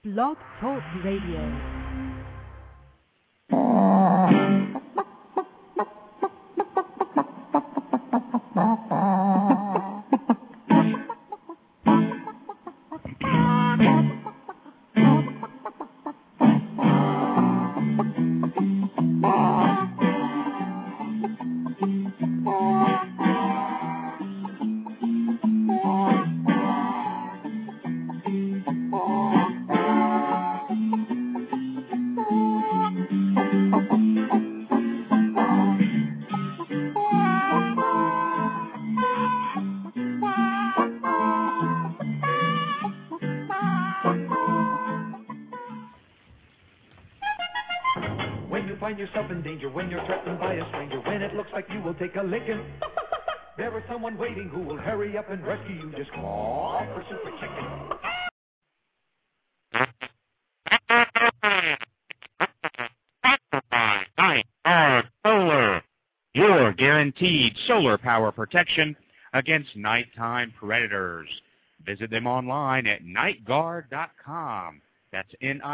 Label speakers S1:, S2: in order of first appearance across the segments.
S1: Blog Talk Radio.
S2: Yourself in danger when you're threatened by a stranger, when it looks like you will take a licking. There is someone waiting who will hurry up and rescue you. Just call for Super Chicken.
S3: Solar, your guaranteed solar power protection against nighttime predators. Visit them online at nightguard.com. That's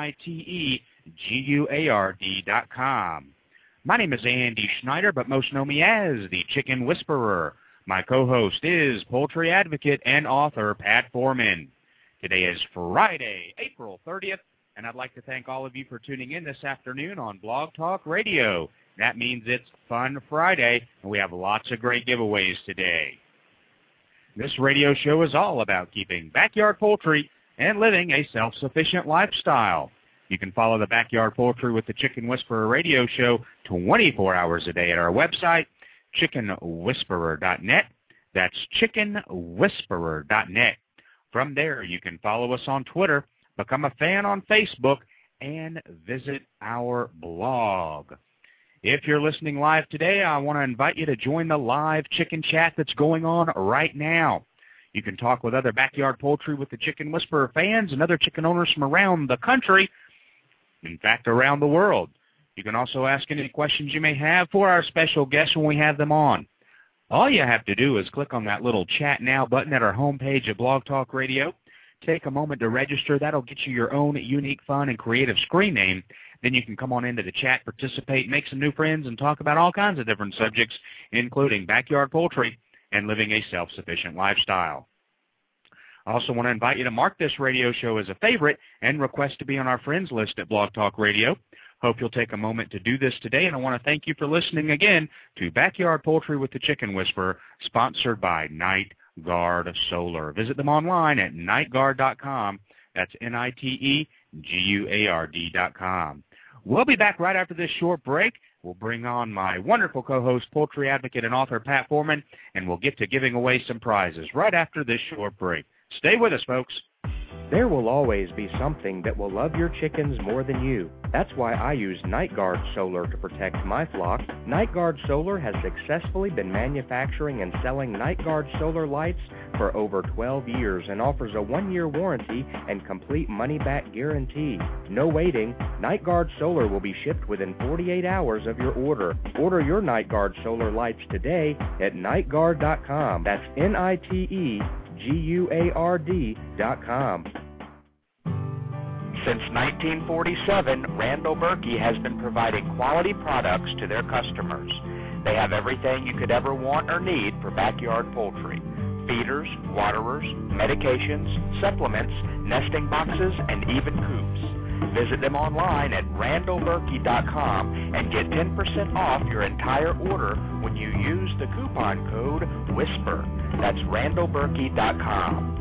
S3: NITEGUARD.com. My name is Andy Schneider, but most know me as the Chicken Whisperer. My co-host is poultry advocate and author Pat Foreman. Today is Friday, April 30th, and I'd like to thank all of you for tuning in this afternoon on Blog Talk Radio. That means it's Fun Friday, and we have lots of great giveaways today. This radio show is all about keeping backyard poultry and living a self-sufficient lifestyle. You can follow the Backyard Poultry with the Chicken Whisperer radio show 24 hours a day at our website, chickenwhisperer.net. That's chickenwhisperer.net. From there, you can follow us on Twitter, become a fan on Facebook, and visit our blog. If you're listening live today, I want to invite you to join the live chicken chat that's going on right now. You can talk with other Backyard Poultry with the Chicken Whisperer fans and other chicken owners from around the country, in fact, around the world. You can also ask any questions you may have for our special guests when we have them on. All you have to do is click on that little Chat Now button at our homepage at Blog Talk Radio. Take a moment to register. That'll get you your own unique, fun, and creative screen name. Then you can come on into the chat, participate, make some new friends, and talk about all kinds of different subjects, including backyard poultry and living a self-sufficient lifestyle. I also want to invite you to mark this radio show as a favorite and request to be on our friends list at Blog Talk Radio. Hope you'll take a moment to do this today, and I want to thank you for listening again to Backyard Poultry with the Chicken Whisperer, sponsored by Night Guard Solar. Visit them online at nightguard.com. That's NITEGUARD.com. We'll be back right after this short break. We'll bring on my wonderful co-host, poultry advocate and author Pat Foreman, and we'll get to giving away some prizes right after this short break. Stay with us, folks.
S4: There will always be something that will love your chickens more than you. That's why I use Night Guard Solar to protect my flock. Night Guard Solar has successfully been manufacturing and selling Night Guard Solar lights for over 12 years and offers a 1-year warranty and complete money-back guarantee. No waiting. Night Guard Solar will be shipped within 48 hours of your order. Order your Night Guard Solar lights today at nightguard.com. That's NITEGUARD.com.
S3: Since 1947, Randall Berkey has been providing quality products to their customers. They have everything you could ever want or need for backyard poultry: feeders, waterers, medications, supplements, nesting boxes, and even coops. Visit them online at randallberkey.com and get 10% off your entire order when you use the coupon code WHISPER. That's randallberkey.com.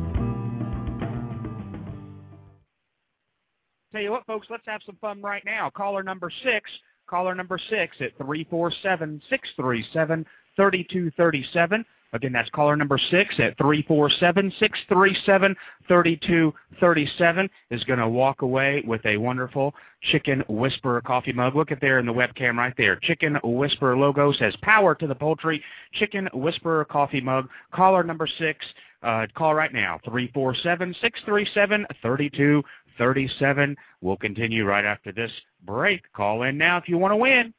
S3: Tell you what, folks, let's have some fun right now. Caller number 6 at 347-637-3237. Again, that's caller number 6 at 347-637-3237 is going to walk away with a wonderful Chicken Whisperer coffee mug. Look at there in the webcam right there. Chicken Whisperer logo says power to the poultry. Chicken Whisperer coffee mug. Caller number 6, call right now, 347-637-3237. We'll continue right after this break. Call in now if you want to win.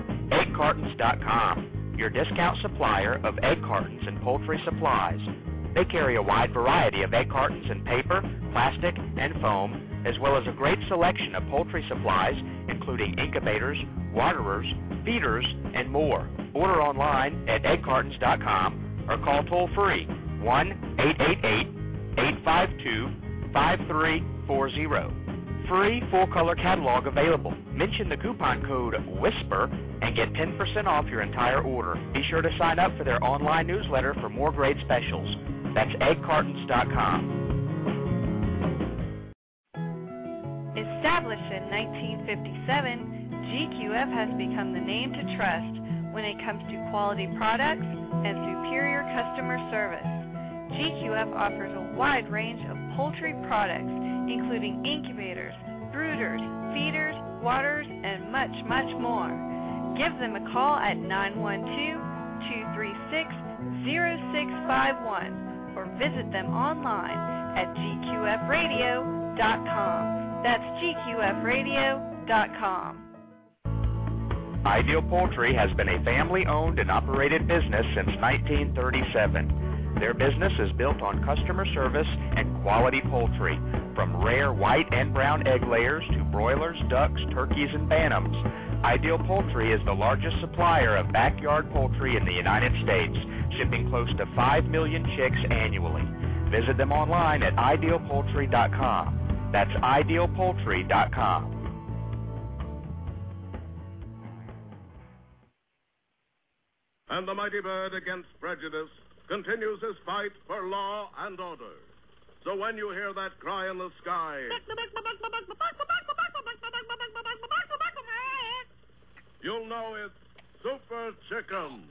S3: EggCartons.com, your discount supplier of egg cartons and poultry supplies.
S4: They carry a wide variety of egg cartons in paper, plastic, and foam, as well as a great selection of poultry supplies, including incubators, waterers, feeders, and more. Order online at eggcartons.com or call toll-free 1-888-852-5340. Free full-color catalog available. Mention the coupon code WHISPER and get 10% off your entire order. Be sure to sign up for their online newsletter for more great specials. That's eggcartons.com.
S5: Established in 1957, GQF has become the name to trust when it comes to quality products and superior customer service. GQF offers a wide range of poultry products, including incubators, brooders, feeders, waters, and much, much more. Give them a call at 912-236-0651 or visit them online at gqfradio.com. That's gqfradio.com.
S4: Ideal Poultry has been a family-owned and operated business since 1937. Their business is built on customer service and quality poultry, from rare white and brown egg layers to broilers, ducks, turkeys, and bantams. Ideal Poultry is the largest supplier of backyard poultry in the United States, shipping close to 5 million chicks annually. Visit them online at idealpoultry.com. That's idealpoultry.com.
S6: And the mighty bird against prejudice continues his fight for law and order. So when you hear that cry in the sky, you'll know it's Super Chicken.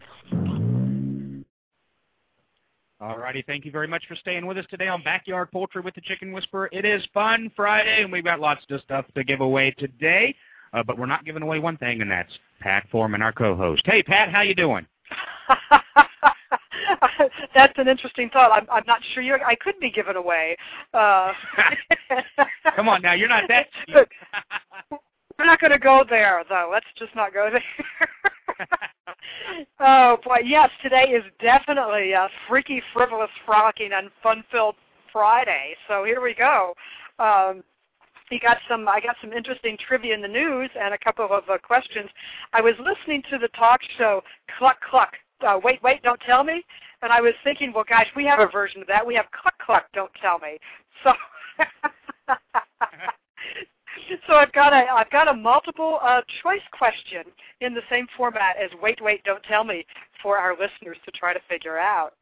S3: All righty, thank you very much for staying with us today on Backyard Poultry with the Chicken Whisperer. It is Fun Friday, and we've got lots of stuff to give away today, but we're not giving away one thing, and that's Pat Foreman, our co-host. Hey, Pat, how you doing?
S7: That's an interesting thought. I'm not sure I could be given away.
S3: Come on now, you're not that cheap.
S7: We're not going to go there, though. Let's just not go there. Oh, boy, yes, today is definitely a freaky, frivolous, frolicking, and fun-filled Friday. So here we go. I got some interesting trivia in the news and a couple of questions. I was listening to the talk show Cluck Cluck. Wait, don't tell me. And I was thinking, well, gosh, we have a version of that. We have Cluck Cluck, don't tell me. So, so I've got a multiple choice question in the same format as Wait, don't tell me for our listeners to try to figure out.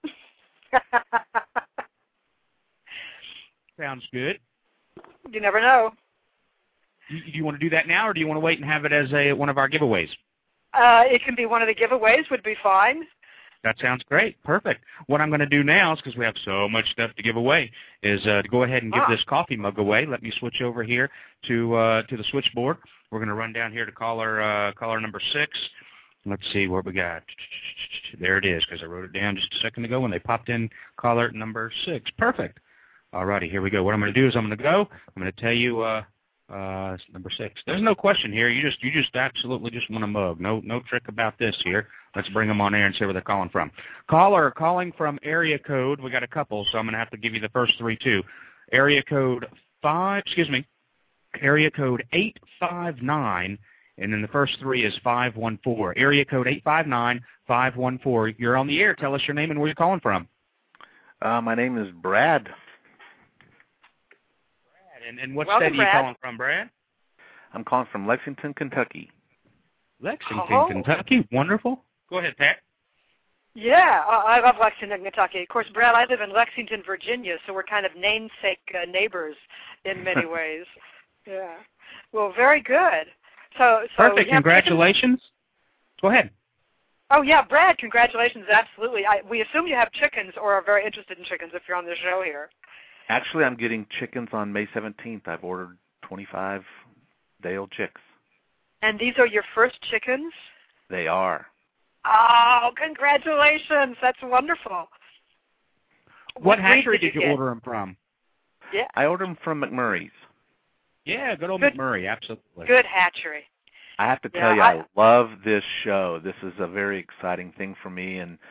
S3: Sounds good.
S7: You never know.
S3: Do you want to do that now, or do you want to wait and have it as one of our giveaways?
S7: It can be one of the giveaways, would be fine.
S3: That sounds great. Perfect. What I'm going to do now is, because we have so much stuff to give away, is to go ahead and give this coffee mug away. Let me switch over here to the switchboard. We're going to run down here to caller number 6. Let's see what we got. There it is, because I wrote it down just a second ago when they popped in caller number 6. Perfect. All righty, here we go. What I'm going to do is I'm going to tell you it's number 6. There's no question here. You just absolutely just want a mug. No trick about this here. Let's bring them on air and see where they're calling from. Caller calling from area code. We got a couple, so I'm going to have to give you the first 3 too. Area code 859, and then the first 3 is 514. Area code 859-514. You're on the air. Tell us your name and where you're calling from.
S8: My name is Brad.
S3: And what state are you calling from, Brad?
S8: I'm calling from Lexington, Kentucky.
S3: Lexington, Kentucky. Wonderful. Go ahead, Pat.
S7: Yeah, I love Lexington, Kentucky. Of course, Brad, I live in Lexington, Virginia, so we're kind of namesake neighbors in many ways. Yeah. Well, very good. So
S3: perfect. Congratulations. Go ahead.
S7: Oh, yeah, Brad, congratulations. Absolutely. We assume you have chickens or are very interested in chickens if you're on the show here.
S8: Actually, I'm getting chickens on May 17th. I've ordered 25 day-old chicks.
S7: And these are your first chickens?
S8: They are.
S7: Oh, congratulations. That's wonderful.
S3: What hatchery did you order them from?
S7: Yeah.
S8: I ordered them from McMurray's.
S3: Yeah, good old McMurray, absolutely.
S7: Good hatchery.
S8: I have to tell you, I love this show. This is a very exciting thing for me, and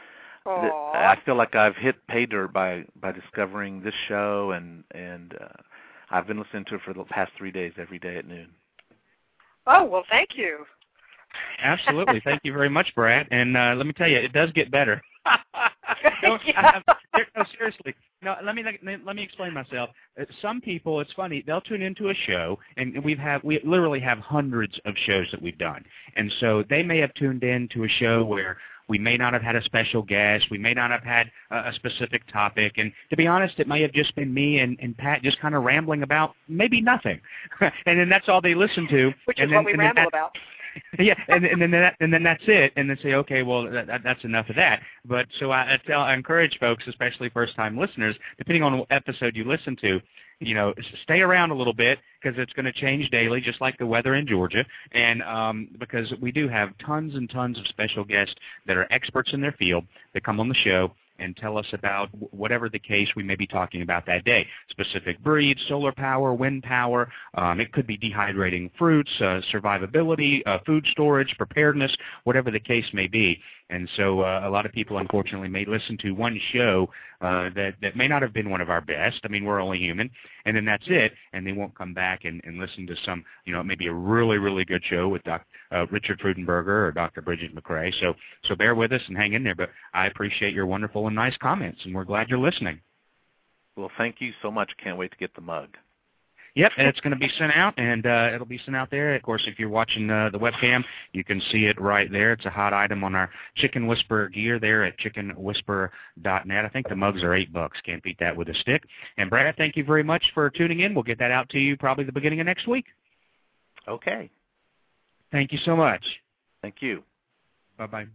S8: I feel like I've hit pay dirt by discovering this show, and I've been listening to it for the past 3 days, every day at noon.
S7: Oh, well, thank you.
S3: Absolutely. Thank you very much, Brad. And let me tell you, it does get better. No, seriously. No, let me explain myself. Some people, it's funny, they'll tune into a show, and we literally have hundreds of shows that we've done. And so they may have tuned in to a show where we may not have had a special guest. We may not have had a specific topic. And to be honest, it may have just been me and Pat just kind of rambling about maybe nothing. And then that's all they listen to.
S7: Which is what we ramble about.
S3: Yeah, and then that's it, and then say, okay, well, that's enough of that. But so I encourage folks, especially first-time listeners, depending on what episode you listen to, stay around a little bit, because it's going to change daily, just like the weather in Georgia, and because we do have tons and tons of special guests that are experts in their field that come on the show and tell us about whatever the case we may be talking about that day. Specific breeds, solar power, wind power. It could be dehydrating fruits, survivability, food storage, preparedness, whatever the case may be. And so a lot of people, unfortunately, may listen to one show that may not have been one of our best. I mean, we're only human. And then that's it. And they won't come back and listen to some, maybe a really, really good show with Richard Freudenberger or Dr. Bridget McRae. So bear with us and hang in there. But I appreciate your wonderful and nice comments, and we're glad you're listening.
S8: Well, thank you so much. Can't wait to get the mug.
S3: Yep, and it's going to be sent out, and it'll be sent out there. Of course, if you're watching the webcam, you can see it right there. It's a hot item on our Chicken Whisperer gear there at chickenwhisperer.net. I think the mugs are $8. Can't beat that with a stick. And, Brad, thank you very much for tuning in. We'll get that out to you probably the beginning of next week.
S8: Okay.
S3: Thank you so much.
S8: Thank you.
S3: Bye-bye.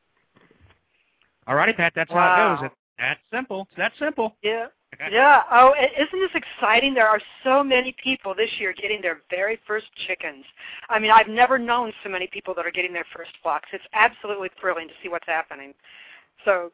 S3: All righty, Pat, that's how it goes. That's simple. It's that simple.
S7: Yeah. Yeah. Oh, isn't this exciting? There are so many people this year getting their very first chickens. I mean, I've never known so many people that are getting their first flocks. It's absolutely thrilling to see what's happening. So,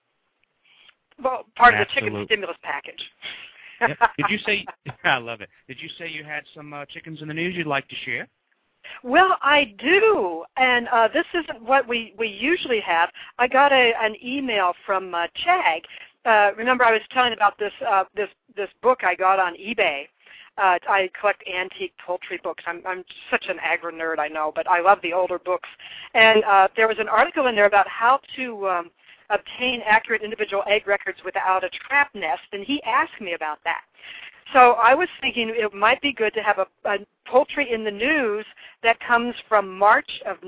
S7: well, part of the chicken stimulus package.
S3: Yep. Did you say, I love it. Did you say you had some chickens in the news you'd like to share?
S7: Well, I do, and this isn't what we usually have. I got an email from Chag. Remember, I was telling about this book I got on eBay. I collect antique poultry books. I'm such an agri nerd, I know, but I love the older books. And there was an article in there about how to obtain accurate individual egg records without a trap nest, and he asked me about that. So I was thinking it might be good to have a poultry in the news that comes from March of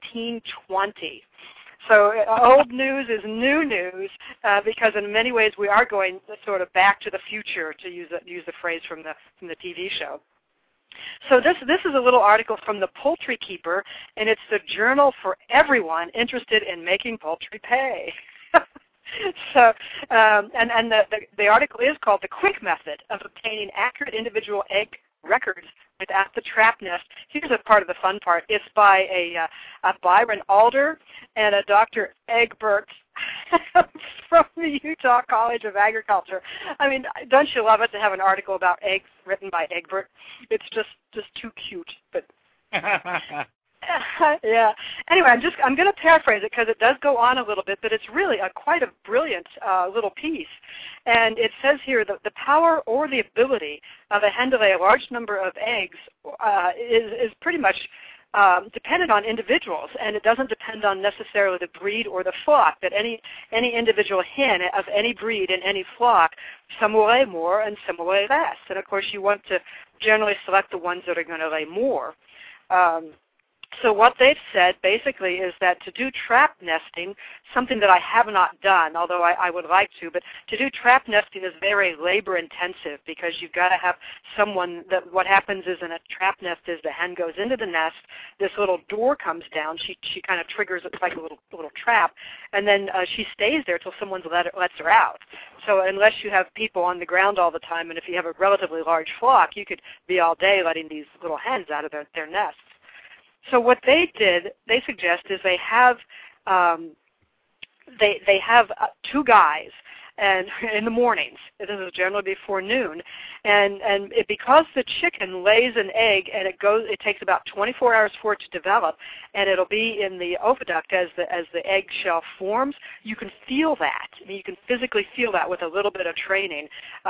S7: 1920. So old news is new news because in many ways we are going sort of back to the future, to use the phrase from the TV show. So this is a little article from the Poultry Keeper, and it's the journal for everyone interested in making poultry pay. So, and the article is called "The Quick Method of Obtaining Accurate Individual Egg Records Without the Trap Nest." Here's a part of the fun part. It's by a Byron Alder and a Dr. Egbert from the Utah College of Agriculture. I mean, don't you love it to have an article about eggs written by Egbert? It's just too cute, but. Yeah. Anyway, I'm going to paraphrase it because it does go on a little bit, but it's really quite a brilliant little piece. And it says here that the power or the ability of a hen to lay a large number of eggs is pretty much dependent on individuals, and it doesn't depend on necessarily the breed or the flock. That any individual hen of any breed in any flock, some will lay more and some will lay less. And of course, you want to generally select the ones that are going to lay more. So what they've said basically is that to do trap nesting, something that I have not done, although I would like to, but to do trap nesting is very labor intensive because you've got to have someone that what happens is in a trap nest is the hen goes into the nest, this little door comes down, she kind of triggers it like a little trap, and then she stays there till someone lets her out. So unless you have people on the ground all the time, and if you have a relatively large flock, you could be all day letting these little hens out of their nests. So what they suggest is they have two guys and in the mornings. This is generally before noon, because the chicken lays an egg and it takes about 24 hours for it to develop, and it'll be in the oviduct as the egg shell forms. You can feel that. I mean, you can physically feel that with a little bit of training.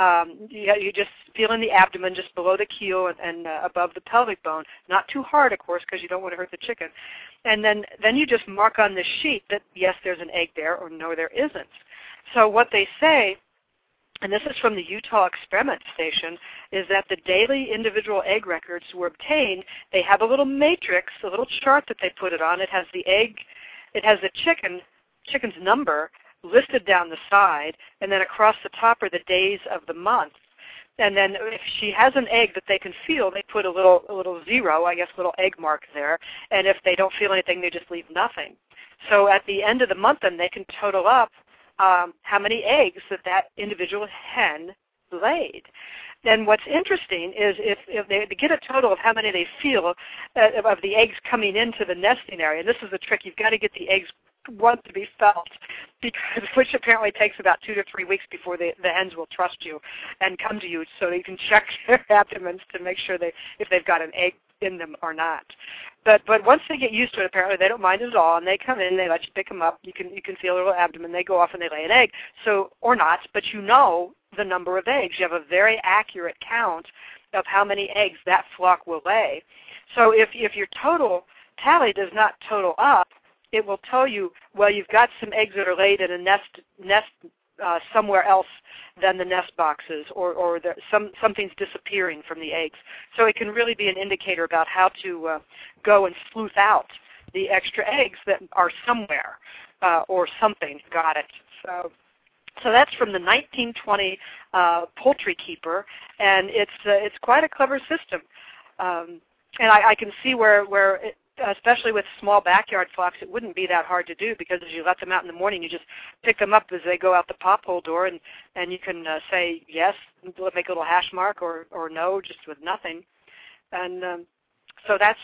S7: You just feel in the abdomen, just below the keel and above the pelvic bone. Not too hard, of course, because you don't want to hurt the chicken. And then you just mark on the sheet that yes, there's an egg there, or no, there isn't. So what they say, and this is from the Utah Experiment Station, is that the daily individual egg records were obtained. They have a little matrix, a little chart that they put it on. It has the egg, it has the chicken's number listed down the side, and then across the top are the days of the month. And then if she has an egg that they can feel, they put a little zero, I guess, little egg mark there. And if they don't feel anything, they just leave nothing. So at the end of the month, then they can total up how many eggs that individual hen laid. Then what's interesting is if they get a total of how many they feel of the eggs coming into the nesting area, and this is the trick, you've got to get the eggs want to be felt, which apparently takes about 2 to 3 weeks before the hens will trust you and come to you so you can check their abdomens to make sure if they've got an egg in them or not. But once they get used to it, apparently they don't mind it at all, and they come in, they let you pick them up. You can feel their little abdomen. They go off and they lay an egg, or not, but you know the number of eggs. You have a very accurate count of how many eggs that flock will lay. So if your total tally does not total up, it will tell you, well, you've got some eggs that are laid in a nest somewhere else than the nest boxes, or something's disappearing from the eggs. So it can really be an indicator about how to go and sleuth out the extra eggs that are somewhere, or something got it. So that's from the 1920 Poultry Keeper, and it's quite a clever system. And I can see where especially with small backyard flocks, it wouldn't be that hard to do, because as you let them out in the morning, you just pick them up as they go out the pop hole door, and you can say yes, make a little hash mark, or no, just with nothing. And so that's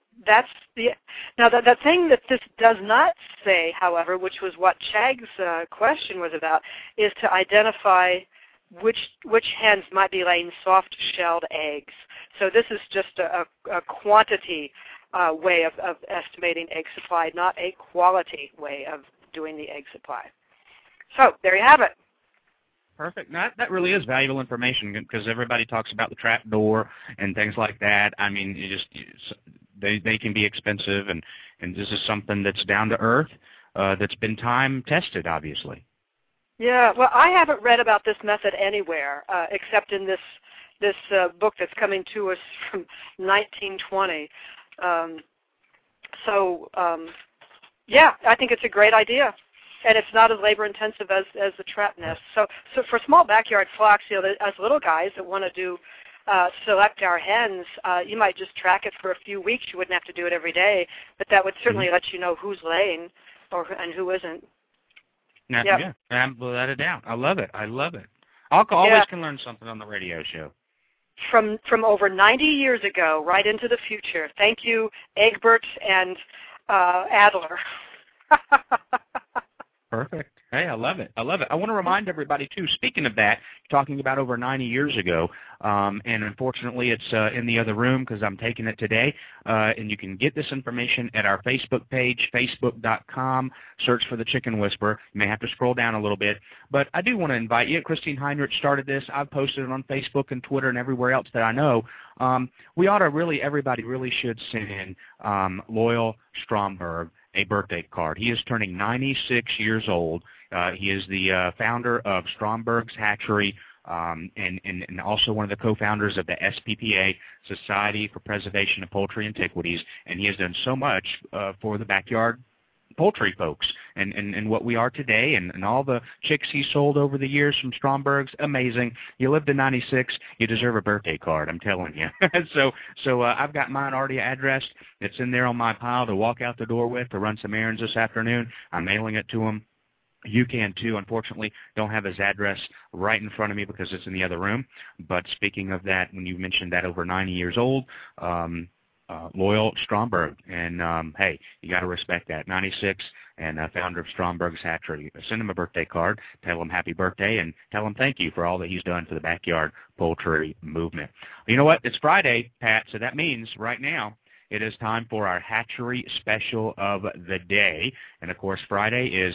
S7: the now the thing that this does not say, however, which was what Chag's question was about, is to identify which hens might be laying soft-shelled eggs. So this is just a quantity way of estimating egg supply, not a quality way of doing the egg supply. So there you have it.
S3: Perfect. That really is valuable information, because everybody talks about the trap door and things like that. I mean, they can be expensive, and this is something that's down to earth, that's been time tested, obviously.
S7: Yeah. Well, I haven't read about this method anywhere except in this book that's coming to us from 1920. Yeah, I think it's a great idea, and it's not as labor-intensive as the trap nest. So for small backyard flocks, as little guys that want to select our hens, you might just track it for a few weeks. You wouldn't have to do it every day, but that would certainly let you know who's laying and who isn't.
S3: Yeah, without a doubt. I love it. Always can learn something on the radio show.
S7: From over 90 years ago, right into the future. Thank you, Egbert and Adler.
S3: Perfect. Hey, I love it. I want to remind everybody, too, speaking of that, talking about over 90 years ago, and unfortunately it's in the other room because I'm taking it today, and you can get this information at our Facebook page, facebook.com, search for The Chicken Whisperer. You may have to scroll down a little bit, but I do want to invite you. Christine Heinrich started this. I've posted it on Facebook and Twitter and everywhere else that I know. Everybody really should send in Loyal Stromberg a birthday card. He is turning 96 years old. He is the founder of Stromberg's Hatchery, and also one of the co-founders of the SPPA, Society for Preservation of Poultry Antiquities, and he has done so much for the backyard poultry folks and what we are today, and all the chicks he sold over the years from Stromberg's. Amazing. You lived to 96, you deserve a birthday card, I'm telling you. So I've got mine already addressed. It's in there on my pile to walk out the door with to run some errands this afternoon. I'm mailing it to him. You can too. Unfortunately, don't have his address right in front of me because it's in the other room. But speaking of that, when you mentioned that over 90 years old, Loyal Stromberg, and hey, you got to respect that. 96, and founder of Stromberg's Hatchery. Send him a birthday card, tell him happy birthday, and tell him thank you for all that he's done for the backyard poultry movement. You know what? It's Friday, Pat, so that means right now it is time for our hatchery special of the day. And, of course, Friday is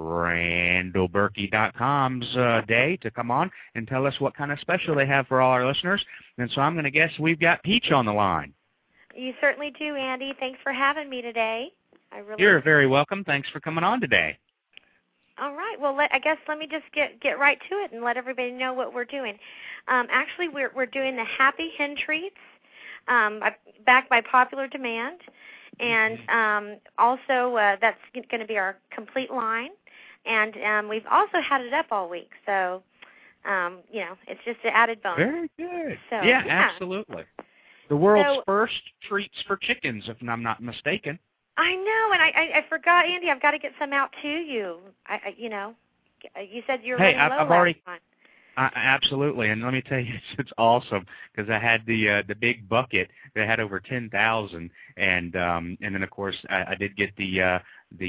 S3: RandallBerkey.com's day to come on and tell us what kind of special they have for all our listeners. And so I'm going to guess we've got Peach on the line.
S9: You certainly do, Andy. Thanks for having me today.
S3: You're very welcome. Thanks for coming on today.
S9: All right. Well, I guess let me just get right to it and let everybody know what we're doing. Actually, we're doing the Happy Hen Treats. Backed by popular demand, and also that's going to be our complete line, and we've also had it up all week, so it's just an added bonus.
S3: Very good.
S9: So,
S3: yeah, absolutely. The world's first treats for chickens, if I'm not mistaken.
S9: I know, and I forgot, Andy. I've got to get some out to you. You said you were running low
S3: I've already.
S9: last time.
S3: Absolutely, and let me tell you, it's awesome because I had the big bucket that had over 10,000, and then of course I did get the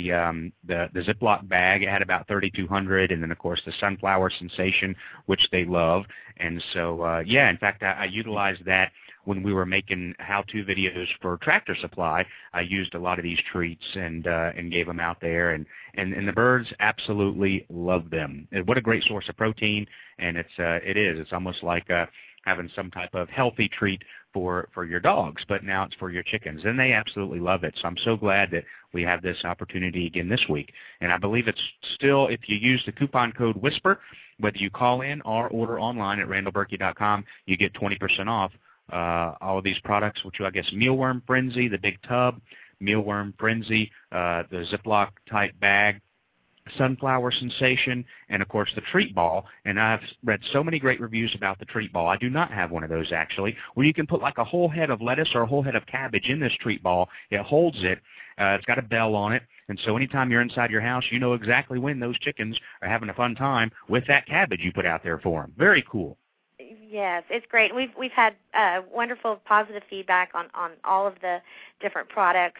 S3: Ziploc bag. It had about 3,200, and then of course the Sunflower Sensation, which they love, and so in fact I utilized that when we were making how-to videos for Tractor Supply. I used a lot of these treats and gave them out there, and the birds absolutely love them. And what a great source of protein, and it's almost like having some type of healthy treat for your dogs, but now it's for your chickens, and they absolutely love it. So I'm so glad that we have this opportunity again this week. And I believe it's still, if you use the coupon code WHISPER, whether you call in or order online at RandallBerkey.com, you get 20% off all of these products, which I guess Mealworm Frenzy, the big tub, Mealworm Frenzy, the Ziploc type bag, Sunflower Sensation, and of course the treat ball. And I've read so many great reviews about the treat ball. I do not have one of those actually, where you can put like a whole head of lettuce or a whole head of cabbage in this treat ball. It holds it. It's got a bell on it. And so anytime you're inside your house, you know exactly when those chickens are having a fun time with that cabbage you put out there for them. Very cool.
S9: Yes, it's great. We've had wonderful positive feedback on all of the different products.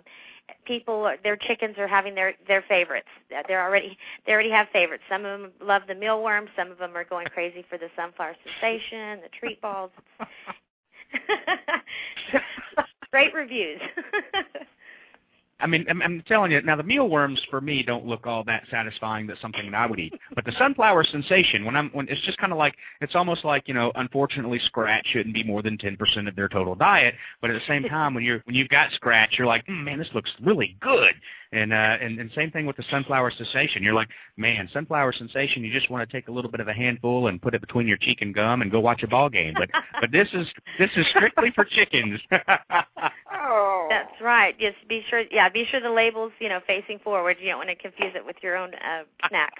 S9: Their chickens are having their favorites. They already have favorites. Some of them love the mealworm. Some of them are going crazy for the Sunflower Sensation, the treat balls. Great reviews.
S3: I mean, I'm telling you, now the mealworms for me don't look all that satisfying. That's something that I would eat. But the Sunflower Sensation, when it's just kind of like, it's almost like, unfortunately Scratch shouldn't be more than 10% of their total diet. But at the same time, when you've got Scratch, you're like, man, this looks really good. And same thing with the Sunflower Sensation. You're like, man, Sunflower Sensation, you just want to take a little bit of a handful and put it between your cheek and gum and go watch a ball game. But this is strictly for chickens.
S9: Oh. That's right. Just be sure the label's, facing forward. You don't want to confuse it with your own snack.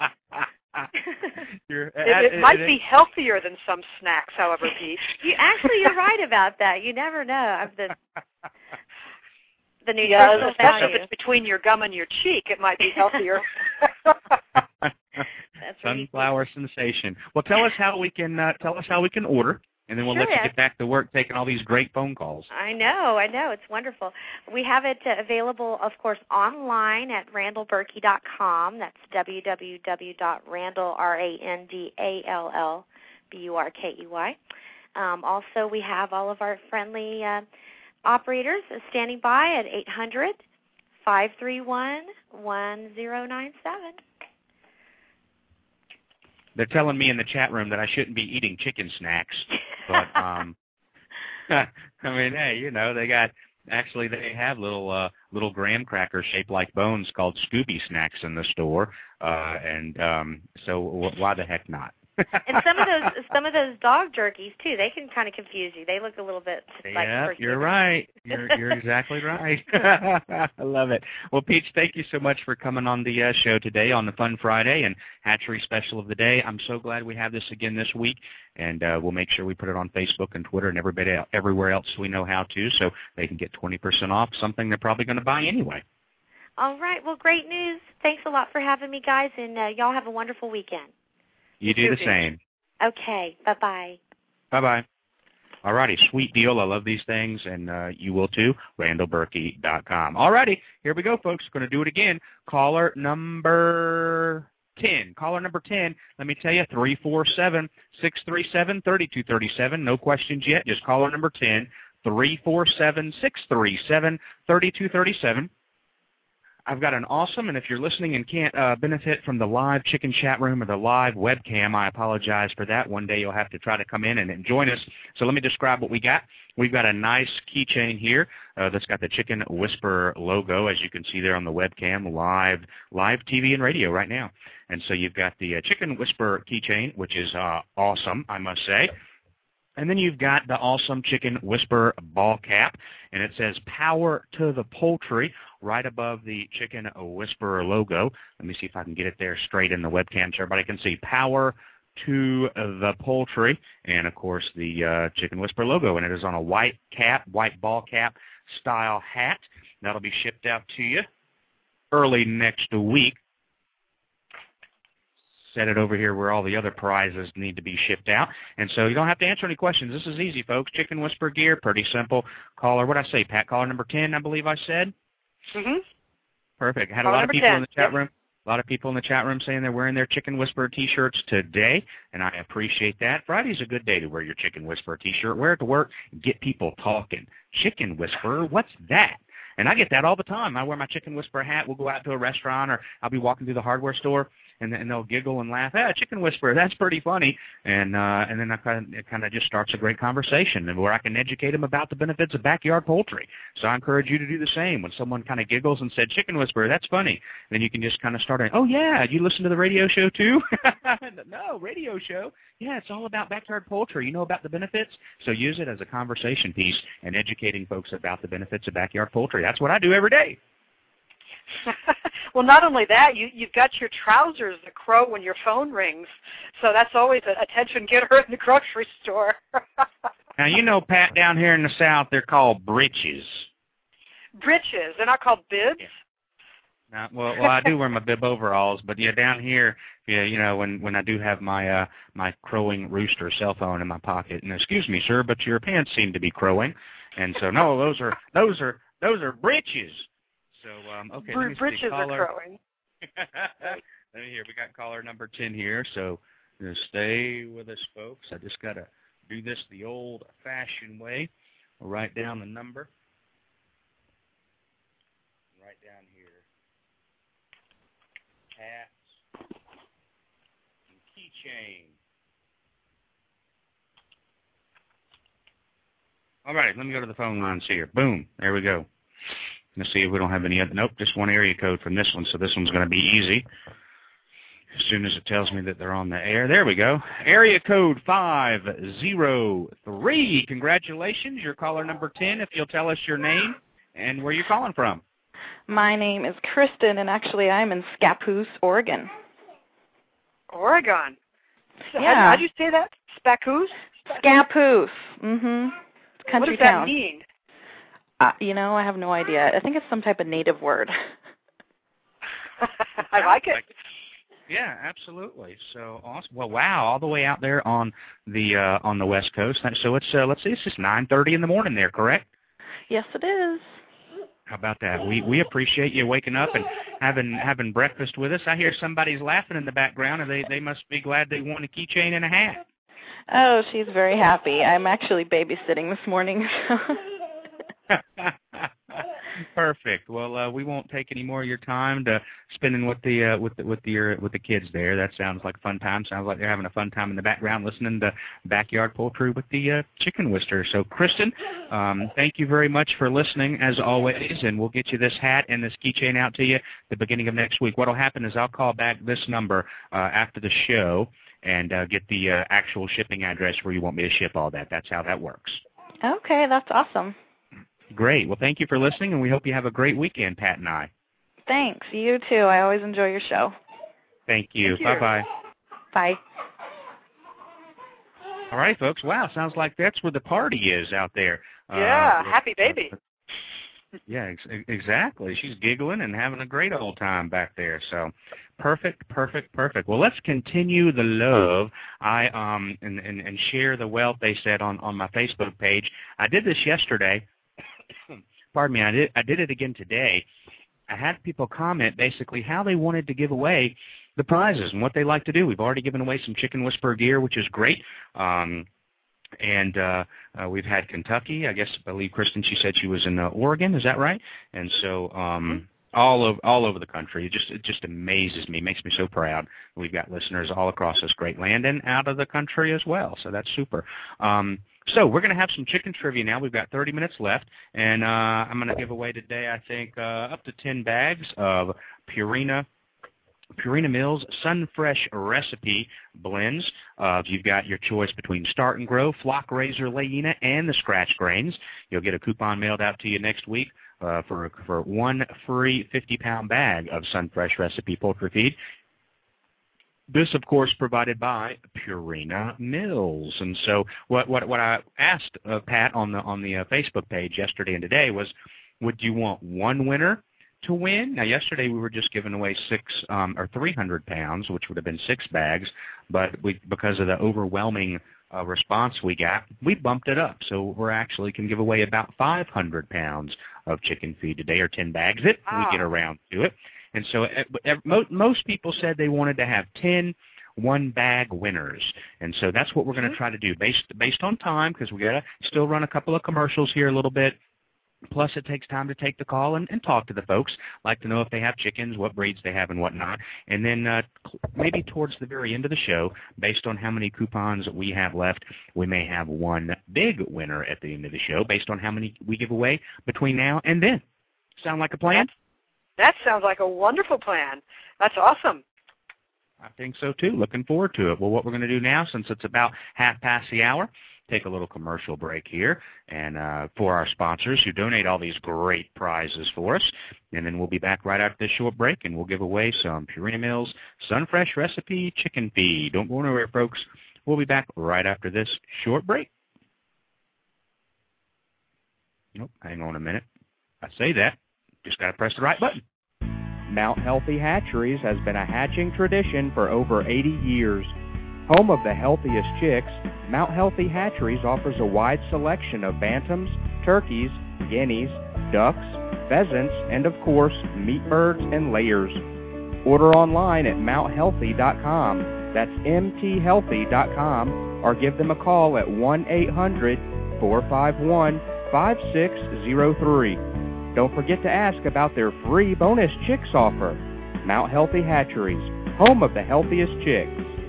S7: It might be healthier than some snacks, however, Pete.
S9: You're right about that. You never know. The nutritional
S7: value. Especially if it's between your gum and your cheek, it might be healthier.
S3: Sunflower Sensation. Well, tell us how we can order, and then we'll let you get back to work taking all these great phone calls.
S9: I know. It's wonderful. We have it available, of course, online at RandallBerkey.com. That's www.randallberkey. Also, we have all of our friendly operators standing by at 800-531-1097.
S3: They're telling me in the chat room that I shouldn't be eating chicken snacks, but I mean, hey, they have little graham crackers shaped like bones called Scooby Snacks in the store, so why the heck not?
S9: And some of those dog jerkies too, they can kind of confuse you. They look a little bit like turkey.
S3: You're right. You're exactly right. I love it. Well, Peach, thank you so much for coming on the show today on the Fun Friday and Hatchery Special of the Day. I'm so glad we have this again this week, and we'll make sure we put it on Facebook and Twitter and everywhere else we know how to, so they can get 20% off something they're probably going to buy anyway.
S9: All right. Well, great news. Thanks a lot for having me, guys, and y'all have a wonderful weekend.
S3: You do the same.
S9: Okay. Bye-bye.
S3: Bye-bye. All righty, sweet deal. I love these things, and you will too. RandallBerkey.com. All righty, here we go, folks. Going to do it again. Caller number 10. Caller number 10, let me tell you, 347-637-3237. No questions yet. Just caller number 10, 347-637-3237. I've got an awesome, and if you're listening and can't benefit from the live chicken chat room or the live webcam, I apologize for that. One day you'll have to try to come in and join us. So let me describe what we got. We've got a nice keychain here that's got the Chicken Whisperer logo, as you can see there on the webcam, live TV and radio right now. And so you've got the Chicken Whisperer keychain, which is awesome, I must say. And then you've got the awesome Chicken Whisperer ball cap, and it says "Power to the Poultry" right above the Chicken Whisperer logo. Let me see if I can get it there straight in the webcam so everybody can see "Power to the Poultry," and of course the Chicken Whisperer logo. And it is on a white ball cap style hat. That'll be shipped out to you early next week. Set it over here where all the other prizes need to be shipped out. And so you don't have to answer any questions. This is easy, folks. Chicken Whisperer gear, pretty simple. Caller, what did I say, Pat? Caller number 10, I believe I said?
S7: Mm-hmm.
S3: Perfect. I had a lot of people in the chat room. A lot of people in the chat room saying they're wearing their Chicken Whisperer T-shirts today, and I appreciate that. Friday's a good day to wear your Chicken Whisperer T-shirt. Wear it to work and get people talking. Chicken Whisperer, what's that? And I get that all the time. I wear my Chicken Whisperer hat. We'll go out to a restaurant, or I'll be walking through the hardware store, and they'll giggle and laugh. "Ah, Chicken Whisperer, that's pretty funny." And then it kind of just starts a great conversation, and where I can educate them about the benefits of backyard poultry. So I encourage you to do the same. When someone kind of giggles and said, "Chicken Whisperer, that's funny," then you can just kind of start, "Oh yeah, you listen to the radio show too?" No, radio show. Yeah, it's all about backyard poultry. You know about the benefits? So use it as a conversation piece and educating folks about the benefits of backyard poultry. That's what I do every day.
S7: Well, not only that, you've got your trousers that crow when your phone rings. So that's always an attention getter in the grocery store.
S3: Now, you know, Pat, down here in the South, they're called breeches.
S7: Breeches. They're not called bibs?
S3: Yeah. Well, I do wear my bib overalls, but yeah, down here, you know, when I do have my my crowing rooster cell phone in my pocket, and excuse me, sir, but your pants seem to be crowing, and so no, those are breeches. So okay, let me see.
S7: Breeches are crowing.
S3: Let me hear. We got caller number 10 here, so stay with us, folks. I just gotta do this the old-fashioned way. We'll write down the number. Write down here. Hats and keychain. All right, let me go to the phone lines here. Boom, there we go. Let's see if we don't have any other. Nope, just one area code from this one, so this one's going to be easy. As soon as it tells me that they're on the air. There we go. Area code 503. Congratulations, you're caller number 10. If you'll tell us your name and where you're calling from.
S10: My name is Kristen, and actually I'm in Scappoose, Oregon.
S7: Oregon?
S10: Yeah.
S7: How do you say that? Scappoose?
S10: Scappoose. Mm-hmm. It's country
S7: what does
S10: town.
S7: that mean?
S10: You know, I have no idea. I think it's some type of native word.
S7: I like it.
S3: Yeah, absolutely. So awesome. Well, wow, all the way out there on the West Coast. So it's let's see, it's just 9:30 in the morning there, correct?
S10: Yes, it is.
S3: How about that? We appreciate you waking up and having breakfast with us. I hear somebody's laughing in the background, and they must be glad they won a keychain and a hat.
S10: Oh, she's very happy. I'm actually babysitting this morning.
S3: Perfect. Well, we won't take any more of your time to spending with the kids there. That sounds like a fun time. Sounds like they're having a fun time in the background listening to Backyard Poultry with the Chicken Whisperer. So, Kristen, thank you very much for listening as always, and we'll get you this hat and this keychain out to you at the beginning of next week. What will happen is I'll call back this number after the show and get the actual shipping address where you want me to ship all that. That's how that works.
S10: Okay, that's awesome.
S3: Great. Well, thank you for listening, and we hope you have a great weekend, Pat and I.
S10: Thanks. You too. I always enjoy your show.
S3: Thank you. Bye-bye.
S10: Bye.
S3: All right, folks. Wow, sounds like that's where the party is out there.
S7: Yeah, happy baby.
S3: Yeah, exactly. She's giggling and having a great old time back there. So, perfect. Well, let's continue the love. And share the wealth. They said on my Facebook page. I did this yesterday. Pardon me. I did it again today. I had people comment basically how they wanted to give away the prizes and what they like to do. We've already given away some Chicken Whisperer gear, which is great. And we've had Kentucky. I believe Kristen, she said she was in Oregon. Is that right? And so all over the country. It just amazes me. Makes me so proud. We've got listeners all across this great land and out of the country as well. So that's super. So we're going to have some chicken trivia now. We've got 30 minutes left, and I'm going to give away today, I think, up to 10 bags of Purina Mills Sunfresh Recipe blends. You've got your choice between Start and Grow, Flock Razor Layina, and the Scratch Grains. You'll get a coupon mailed out to you next week for one free 50-pound bag of Sunfresh Recipe poultry feed. This, of course, provided by Purina Mills. And so what I asked Pat on the Facebook page yesterday and today was, would you want one winner to win? Now, yesterday we were just giving away 300 pounds, which would have been 6 bags, but because of the overwhelming response we got, we bumped it up. So we actually can give away about 500 pounds of chicken feed today, or 10 bags if we get around to it. And so most people said they wanted to have 10 one-bag winners. And so that's what we're going to try to do based on time, because we got to still run a couple of commercials here a little bit. Plus, it takes time to take the call and talk to the folks, like to know if they have chickens, what breeds they have, and whatnot. And then maybe towards the very end of the show, based on how many coupons we have left, we may have one big winner at the end of the show based on how many we give away between now and then. Sound like a plan?
S7: That sounds like a wonderful plan. That's awesome.
S3: I think so, too. Looking forward to it. Well, what we're going to do now, since it's about 1/2 the hour, take a little commercial break here, and for our sponsors who donate all these great prizes for us. And then we'll be back right after this short break, and we'll give away some Purina Mills Sunfresh Recipe chicken feed. Don't go anywhere, folks. We'll be back right after this short break. Nope, hang on a minute. I say that. Just got to press the right button.
S4: Mount Healthy Hatcheries has been a hatching tradition for over 80 years. Home of the healthiest chicks, Mount Healthy Hatcheries offers a wide selection of bantams, turkeys, guineas, ducks, pheasants, and of course, meat birds and layers. Order online at mounthealthy.com. That's mthealthy.com, or give them a call at 1-800-451-5603. Don't forget to ask about their free bonus chicks offer. Mount Healthy Hatcheries, home of the healthiest chicks.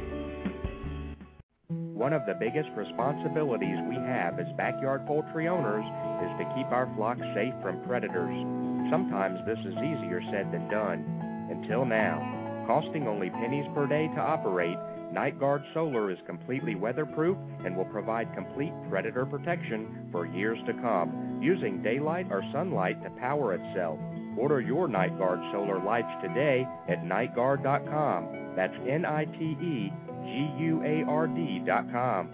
S4: One of the biggest responsibilities we have as backyard poultry owners is to keep our flocks safe from predators. Sometimes this is easier said than done. Until now. Costing only pennies per day to operate, Night Guard Solar is completely weatherproof and will provide complete predator protection for years to come, using daylight or sunlight to power itself. Order your Night Guard Solar lights today at nightguard.com. That's NITEGUARD.com.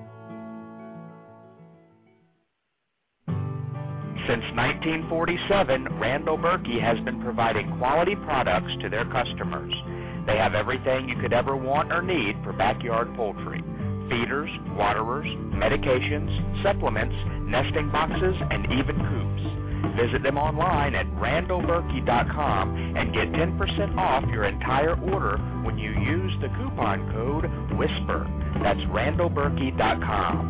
S3: Since 1947, Randall Berkey has been providing quality products to their customers. They have everything you could ever want or need for backyard poultry: feeders, waterers, medications, supplements, nesting boxes, and even coops. Visit them online at randallberkey.com and get 10% off your entire order when you use the coupon code WHISPER. That's randallberkey.com.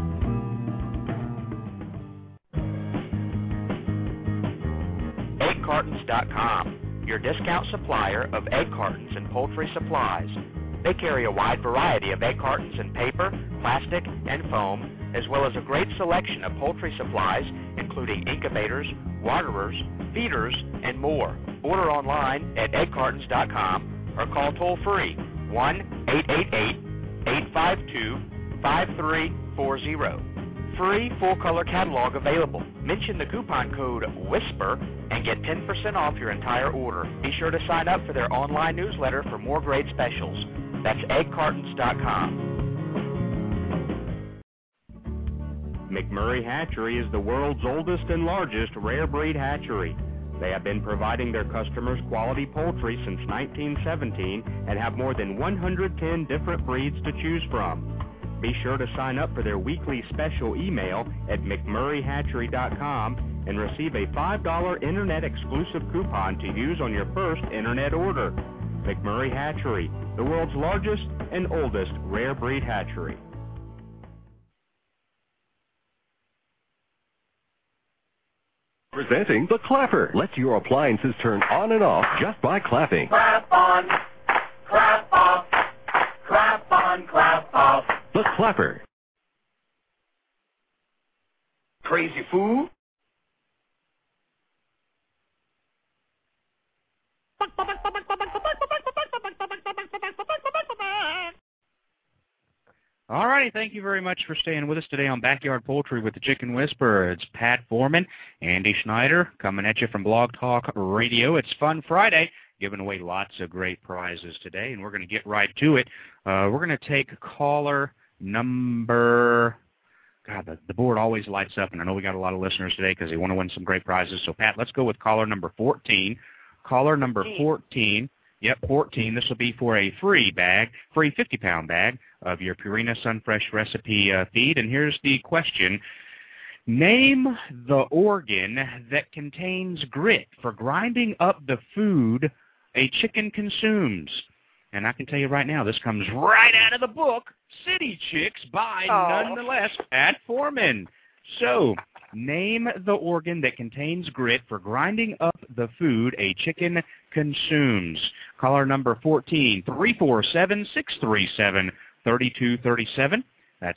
S3: EggCartons.com, your discount supplier of egg cartons and poultry supplies. They carry a wide variety of egg cartons in paper, plastic, and foam, as well as a great selection of poultry supplies, including incubators, waterers, feeders, and more. Order online at eggcartons.com or call toll-free 1-888-852-5340. Free full-color catalog available. Mention the coupon code WHISPER and get 10% off your entire order. Be sure to sign up for their online newsletter for more great specials. That's eggcartons.com.
S4: McMurray Hatchery is the world's oldest and largest rare breed hatchery. They have been providing their customers quality poultry since 1917 and have more than 110 different breeds to choose from. Be sure to sign up for their weekly special email at McMurrayHatchery.com and receive a $5 internet exclusive coupon to use on your first internet order. McMurray Hatchery, the world's largest and oldest rare breed hatchery.
S11: Presenting the Clapper. Lets your appliances turn on and off just by clapping.
S12: Clap on, clap off, clap on, clap off.
S11: The Clapper.
S12: Crazy fool.
S3: All righty, thank you very much for staying with us today on Backyard Poultry with the Chicken Whisperer. It's Pat Foreman, Andy Schneider, coming at you from Blog Talk Radio. It's Fun Friday, giving away lots of great prizes today, and we're going to get right to it. We're going to take caller number... God, the board always lights up, and I know we got a lot of listeners today because they want to win some great prizes. So, Pat, let's go with caller number 14. Caller number 14. Yep, 14. This will be for a free 50-pound bag of your Purina Sunfresh recipe feed. And here's the question. Name the organ that contains grit for grinding up the food a chicken consumes. And I can tell you right now, this comes right out of the book, City Chicks, by none the less Pat Foreman. So, name the organ that contains grit for grinding up the food a chicken consumes. Caller number 14, 347-637-3237. That's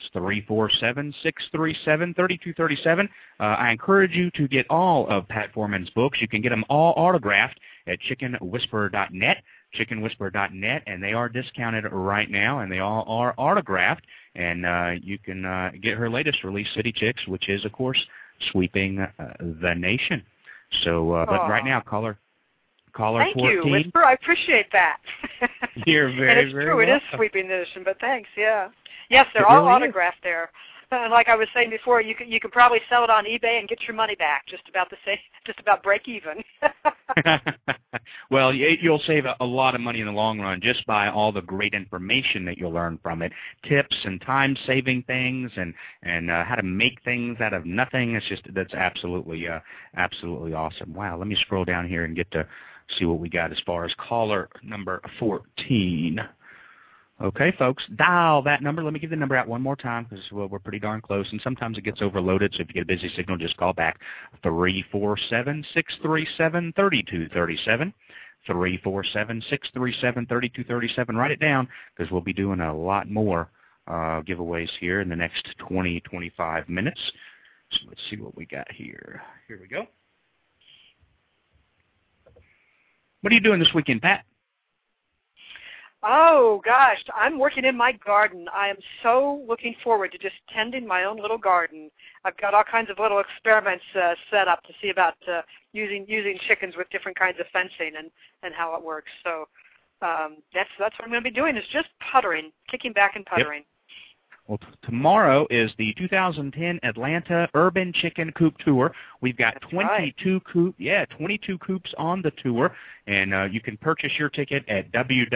S3: 347-637-3237. I encourage you to get all of Pat Foreman's books. You can get them all autographed at chickenwhisperer.net. chickenwhisperer.net, and they are discounted right now, and they all are autographed. And you can get her latest release, City Chicks, which is, of course, sweeping the nation. So, but right now, caller 14.
S7: Thank you, Whisper. I appreciate that.
S3: You're very,
S7: and it's
S3: very
S7: true.
S3: welcome.
S7: It is sweeping the nation, but thanks. Yeah. Yes, they're all autographed there. And like I was saying before, you can probably sell it on eBay and get your money back, just about break even.
S3: Well, you'll save a lot of money in the long run just by all the great information that you'll learn from it, tips and time-saving things, and how to make things out of nothing. That's absolutely awesome. Wow, let me scroll down here and get to see what we got as far as caller number 14. Okay, folks, dial that number. Let me give the number out one more time because we're pretty darn close, and sometimes it gets overloaded, so if you get a busy signal, just call back 347-637-3237, 347-637-3237. Write it down because we'll be doing a lot more giveaways here in the next 20-25 minutes. So let's see what we got here. Here we go. What are you doing this weekend, Pat?
S7: Oh, gosh, I'm working in my garden. I am so looking forward to just tending my own little garden. I've got all kinds of little experiments set up to see about using chickens with different kinds of fencing and how it works. So that's what I'm going to be doing is just puttering, kicking back and puttering.
S3: Yep. Well, tomorrow is the 2010 Atlanta Urban Chicken Coop Tour. We've got 22 coops on the tour, and you can purchase your ticket at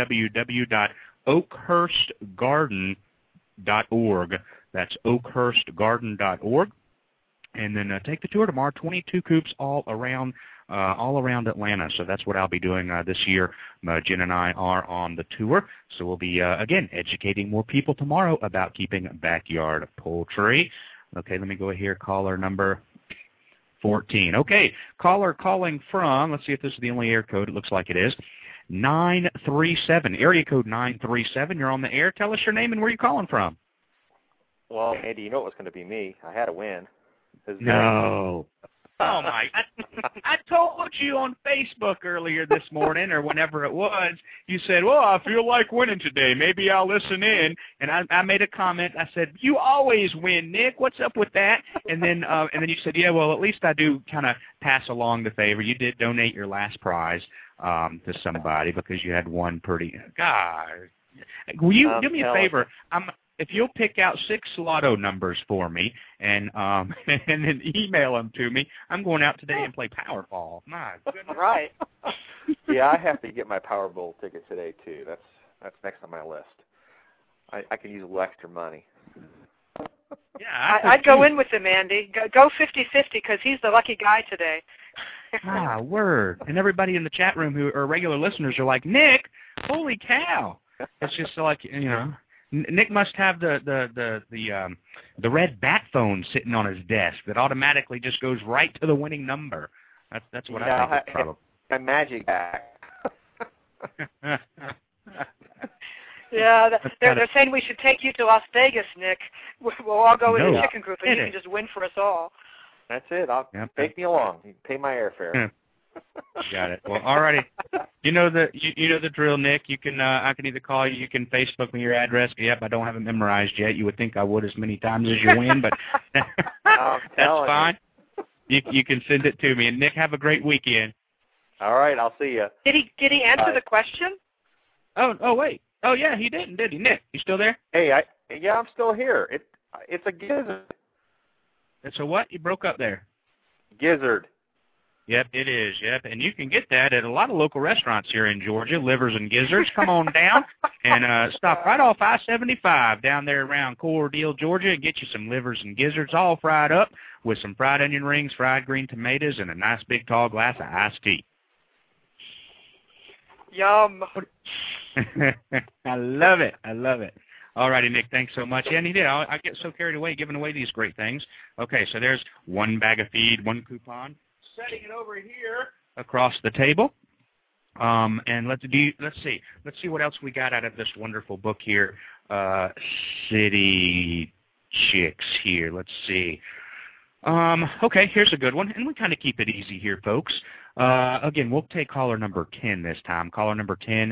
S3: www.oakhurstgarden.org. That's oakhurstgarden.org. And then take the tour tomorrow. 22 coops all around Atlanta. So that's what I'll be doing this year. Jen and I are on the tour. So we'll be, again, educating more people tomorrow about keeping backyard poultry. Okay, let me go here. Caller number 14. Okay, caller calling from, let's see if this is the only air code. It looks like it is. 937, area code 937. You're on the air. Tell us your name and where you're calling from.
S13: Well, Andy, you know it was going to be me. I had a win.
S3: No. Oh, my. I told you on Facebook earlier this morning or whenever it was, you said, well, I feel like winning today. Maybe I'll listen in. And I made a comment. I said, you always win, Nick. What's up with that? And then you said, yeah, well, at least I do kind of pass along the favor. You did donate your last prize to somebody because you had one pretty – God. Will you do me a favor? if you'll pick out 6 lotto numbers for me and and then email them to me, I'm going out today and play Powerball. My goodness.
S7: Right.
S13: Yeah, I have to get my Powerball ticket today too. That's next on my list. I can use a little extra money.
S3: Yeah,
S7: I'd go in with him, Andy. Go 50-50 because he's the lucky guy today.
S3: Word. And everybody in the chat room who are regular listeners are like, Nick, holy cow. It's just like, Nick must have the red bat phone sitting on his desk that automatically just goes right to the winning number. That's what I think. Probably.
S13: My magic back.
S7: Yeah, they're saying we should take you to Las Vegas, Nick. We'll all go in the chicken group, and you can just win for us all.
S13: That's it. Take me along. Pay my airfare.
S3: Got it. Well, alrighty. You know the drill, Nick. You can I can either call you, you can Facebook me your address. Yep, I don't have it memorized yet. You would think I would as many times as you win, but that's fine. You can send it to me. And Nick, have a great weekend.
S13: All right, I'll see you.
S7: Did he answer the question?
S3: Oh wait. Oh yeah, he didn't, did he? Nick, you still there?
S13: Hey, I'm still here. It's a gizzard.
S3: It's a what? You broke up there.
S13: Gizzard.
S3: Yep, it is. Yep, and you can get that at a lot of local restaurants here in Georgia. Livers and Gizzards. Come on down and stop right off I-75 down there around Cordele, Georgia, and get you some livers and gizzards all fried up with some fried onion rings, fried green tomatoes, and a nice big tall glass of iced tea.
S7: Yum.
S3: I love it. I love it. All righty, Nick, thanks so much. Yeah, and he did. I get so carried away giving away these great things. Okay, so there's one bag of feed, one coupon. Setting it over here across the table. And let's see what else we got out of this wonderful book here. City Chicks here. Let's see. Okay, here's a good one. And we kind of keep it easy here, folks. Again, we'll take caller number 10 this time. Caller number 10,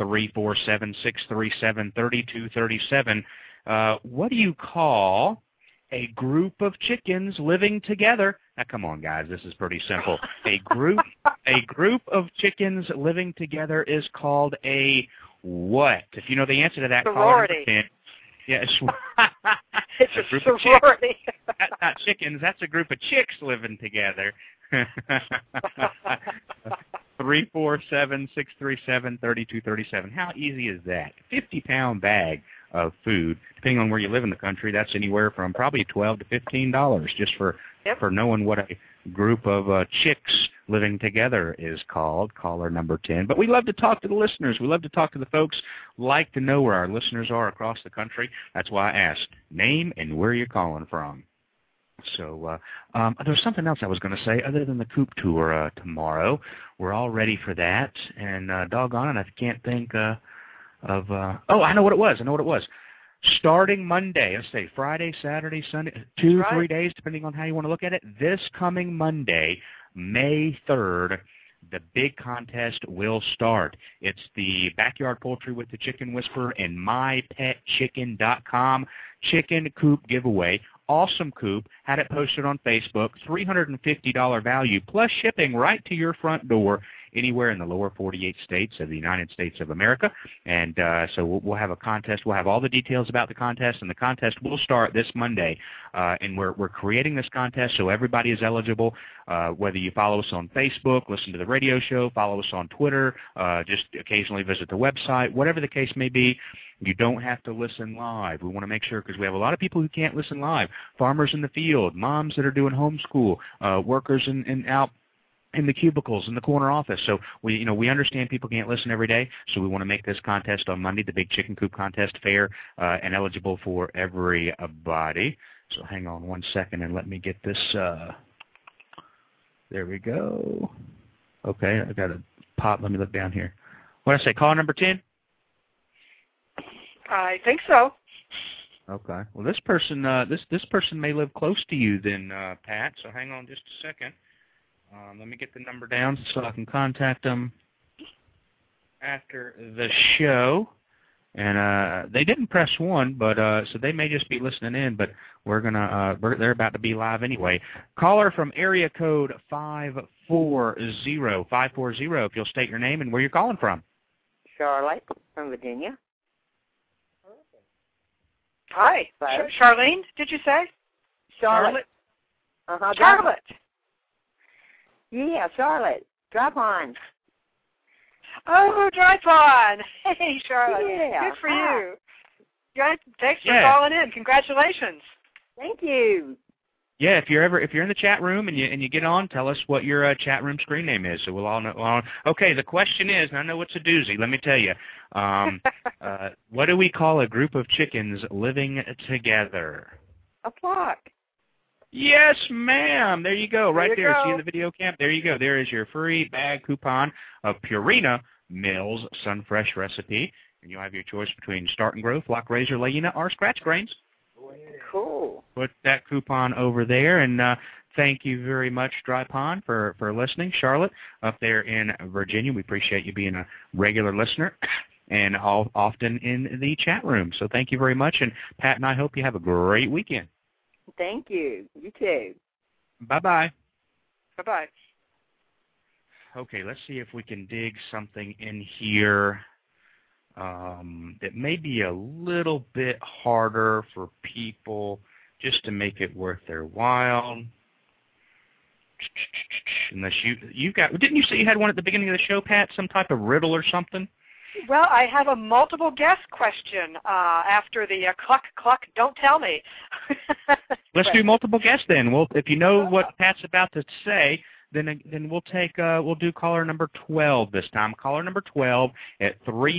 S3: 347-637-3237. What do you call a group of chickens living together? Now, come on, guys. This is pretty simple. A group of chickens living together is called a what? If you know the answer to that, caller number 10. Yeah, it's
S7: a sorority.
S3: That's not chickens. That's a group of chicks living together. 347-637-3237. How easy is that? 50-pound bag of food. Depending on where you live in the country, that's anywhere from probably $12 to $15 just for knowing what a group of chicks living together is called. Caller number 10. But we love to talk to the listeners. We love to talk to the folks. Like to know where our listeners are across the country. That's why I asked name and where you're calling from. So there's something else I was going to say other than the Coop Tour tomorrow. We're all ready for that. And doggone it, I can't think of I know what it was. Starting Monday, let's say Friday, Saturday, Sunday, 3 days, depending on how you want to look at it. This coming Monday, May 3rd, the big contest will start. It's the Backyard Poultry with the Chicken Whisperer and MyPetChicken.com chicken coop giveaway. Awesome coop. Had it posted on Facebook. $350 value plus shipping right to your front door anywhere in the lower 48 states of the United States of America. And so we'll have a contest. We'll have all the details about the contest, and the contest will start this Monday. And we're creating this contest so everybody is eligible, whether you follow us on Facebook, listen to the radio show, follow us on Twitter, just occasionally visit the website, whatever the case may be. You don't have to listen live. We want to make sure, because we have a lot of people who can't listen live, farmers in the field, moms that are doing homeschool, workers in out in the cubicles in the corner office. So we understand people can't listen every day, so we want to make this contest on Monday, the Big Chicken Coop contest, fair and eligible for everybody. So hang on one second and let me get this. There we go. Okay, I got a pop. Let me look down here. What did I say? Caller number 10?
S7: I think so.
S3: Okay. Well, this person may live close to you then, Pat. So hang on just a second. Let me get the number down so I can contact them after the show. And they didn't press 1, but so they may just be listening in. But they're about to be live anyway. Caller from area code 540. If you'll state your name and where you're calling from.
S14: Charlotte from Virginia.
S7: Hi. Charlene, did you say?
S14: Charlotte.
S7: Charlotte.
S14: Yeah, Charlotte. Drop on.
S7: Oh, Drive On. Hey, Charlotte.
S14: Yeah.
S7: Good for you. Good. Thanks for calling in. Congratulations.
S14: Thank you.
S3: Yeah, if you're in the chat room and you get on, tell us what your chat room screen name is, so we'll all know. Okay, the question is, and I know it's a doozy. Let me tell you, what do we call a group of chickens living together?
S14: A flock.
S3: Yes, ma'am. There you go. Right there.
S7: Go.
S3: See in the video cam? There you go. There is your free bag coupon of Purina Mills Sunfresh recipe, and you'll have your choice between Start and Grow, Flock Razor, Layina, or Scratch Grains.
S14: Cool.
S3: Put that coupon over there, and thank you very much, Dry Pond, for listening. Charlotte, up there in Virginia, we appreciate you being a regular listener and often in the chat room. So thank you very much, and Pat and I hope you have a great weekend.
S14: Thank you. You too.
S3: Bye-bye.
S7: Bye-bye.
S3: Okay, let's see if we can dig something in here. It may be a little bit harder for people just to make it worth their while. Unless you got, didn't you say you had one at the beginning of the show, Pat? Some type of riddle or something?
S7: Well, I have a multiple guess question after the cluck, don't tell me.
S3: Let's do multiple guess then. Well, if you know what Pat's about to say, then we'll do caller number 12 this time. Caller number 12 at